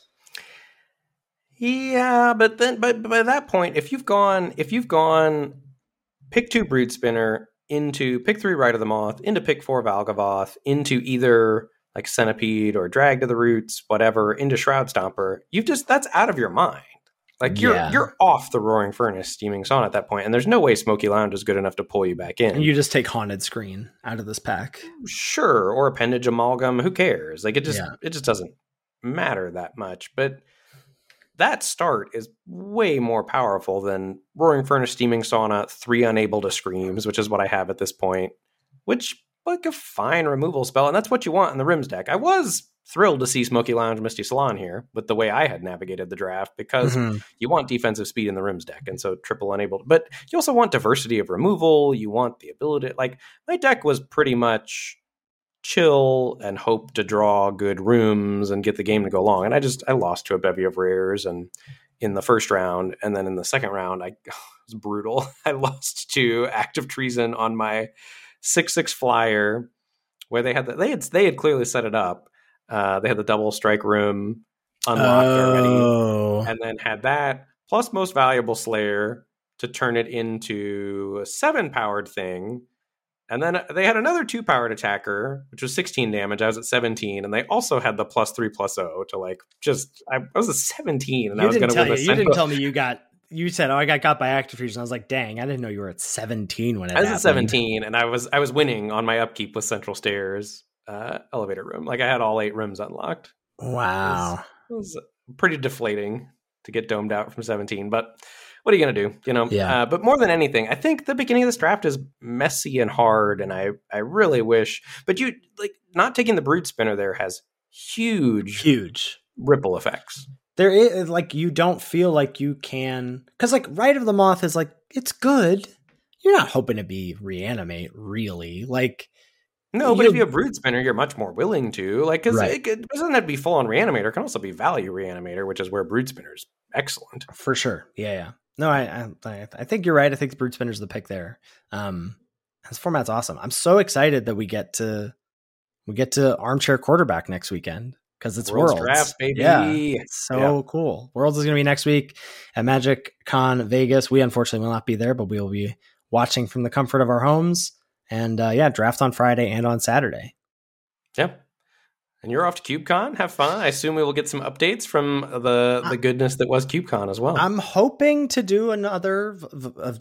Yeah, but then, but, but by that point, if you've gone, if you've gone pick two Brood Spinner, into pick three Rite of the Moth, into pick four Valgavoth, into either like Centipede or Drag to the Roots, whatever, into Shroud Stomper, you've just, that's out of your mind. Like you're yeah. you're off the Roaring Furnace Steaming Sauna at that point, and there's no way Smoky Lounge is good enough to pull you back in. And you just take Haunted Screen out of this pack. Sure, or Appendage Amalgam, who cares? Like it just yeah. it just doesn't matter that much. But that start is way more powerful than Roaring Furnace Steaming Sauna, three Unable to Screams, which is what I have at this point, which like a fine removal spell, and that's what you want in the Rims deck. I was thrilled to see Smoky Lounge Misty Salon here with the way I had navigated the draft, because mm-hmm. you want defensive speed in the Rims deck, and so triple Unable, but you also want diversity of removal. You want the ability, like my deck was pretty much chill and hope to draw good rooms and get the game to go long. And I just, I lost to a bevy of rares and in the first round. And then in the second round, I oh, it was brutal. I lost to Active Treason on my six, six flyer where they had, the, they had, they had clearly set it up. Uh, they had the double strike room unlocked oh. already, and then had that plus Most Valuable Slayer to turn it into a seven powered thing. And then they had another two-powered attacker, which was sixteen damage. I was at seventeen, and they also had the plus three plus oh to like just. I, I was at seventeen, and you I was going to win. You, the you didn't tell me you got. You said, "Oh, I got got by Active Treason." I was like, "Dang, I didn't know you were at seventeen when it." I was happened. at seventeen, and I was I was winning on my upkeep with Central Stairs, uh, elevator room. Like I had all eight rooms unlocked. Wow, it was, it was pretty deflating to get domed out from seventeen, but. What are you going to do? You know, yeah. Uh, but more than anything, I think the beginning of this draft is messy and hard. And I, I really wish, but you like not taking the Brood Spinner there has huge, huge ripple effects. There is like, you don't feel like you can, cause like Rite of the Moth is like, it's good. You're not hoping to be reanimate really. Like, no, but if you have Brood Spinner, you're much more willing to like, cause right. it, it doesn't have to be full on Reanimator. It can also be Value Reanimator, which is where Brood Spinner's excellent. For sure. Yeah. Yeah. No, I, I I think you're right. I think the Brood Spinner's the pick there. Um, this format's awesome. I'm so excited that we get to we get to Armchair Quarterback next weekend because it's World's Worlds. Draft, baby. Yeah, it's so yeah. cool. Worlds is going to be next week at Magic Con Vegas. We unfortunately will not be there, but we will be watching from the comfort of our homes. And uh, yeah, draft on Friday and on Saturday. Yep. And you're off to CubeCon. Have fun. I assume we will get some updates from the the goodness that was CubeCon as well. I'm hoping to do another a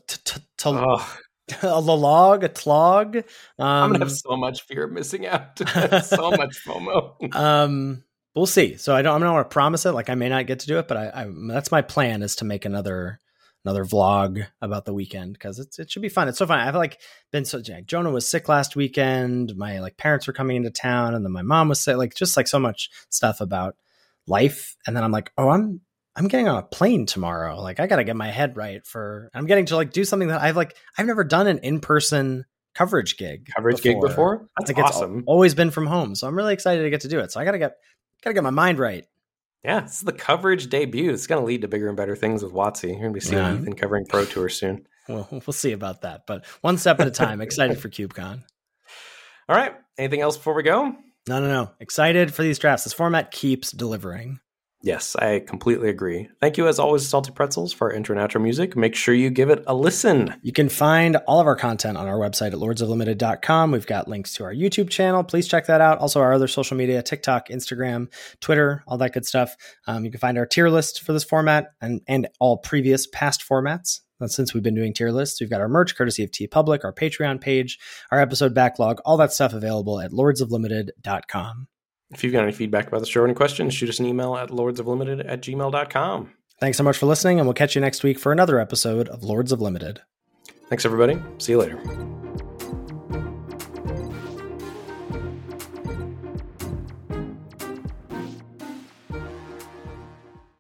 log, a tlog. Um, I'm gonna have so much fear of missing out. So much FOMO. Um, we'll see. So I don't. I'm not want to promise it. Like I may not get to do it, but I, I that's my plan is to make another another vlog about the weekend because it's it should be fun. It's so fun. I've like been so like, Jonah was sick last weekend. My like parents were coming into town, and then my mom was sick. Like just like so much stuff about life. And then I'm like, oh, I'm I'm getting on a plane tomorrow. Like I got to get my head right for. I'm getting to like do something that I've like I've never done an in person coverage gig. Coverage before. gig before? That's like awesome. It's always been from home. So I'm really excited to get to do it. So I gotta get gotta get my mind right. Yeah, this is the coverage debut. It's gonna lead to bigger and better things with WotC. You're gonna be seeing yeah. Ethan covering Pro Tour soon. Well, we'll see about that. But one step at a time. Excited for KubeCon. All right. Anything else before we go? No, no, no. Excited for these drafts. This format keeps delivering. Yes, I completely agree. Thank you, as always, Salty Pretzels, for our intro and outro music. Make sure you give it a listen. You can find all of our content on our website at lords of limited dot com. We've got links to our YouTube channel. Please check that out. Also, our other social media, TikTok, Instagram, Twitter, all that good stuff. Um, you can find our tier list for this format and, and all previous past formats. Since we've been doing tier lists, we've got our merch courtesy of TeePublic, our Patreon page, our episode backlog, all that stuff available at lords of limited dot com. If you've got any feedback about the show or any questions, shoot us an email at lords of limited at gmail dot com. Thanks so much for listening, and we'll catch you next week for another episode of Lords of Limited. Thanks, everybody. See you later.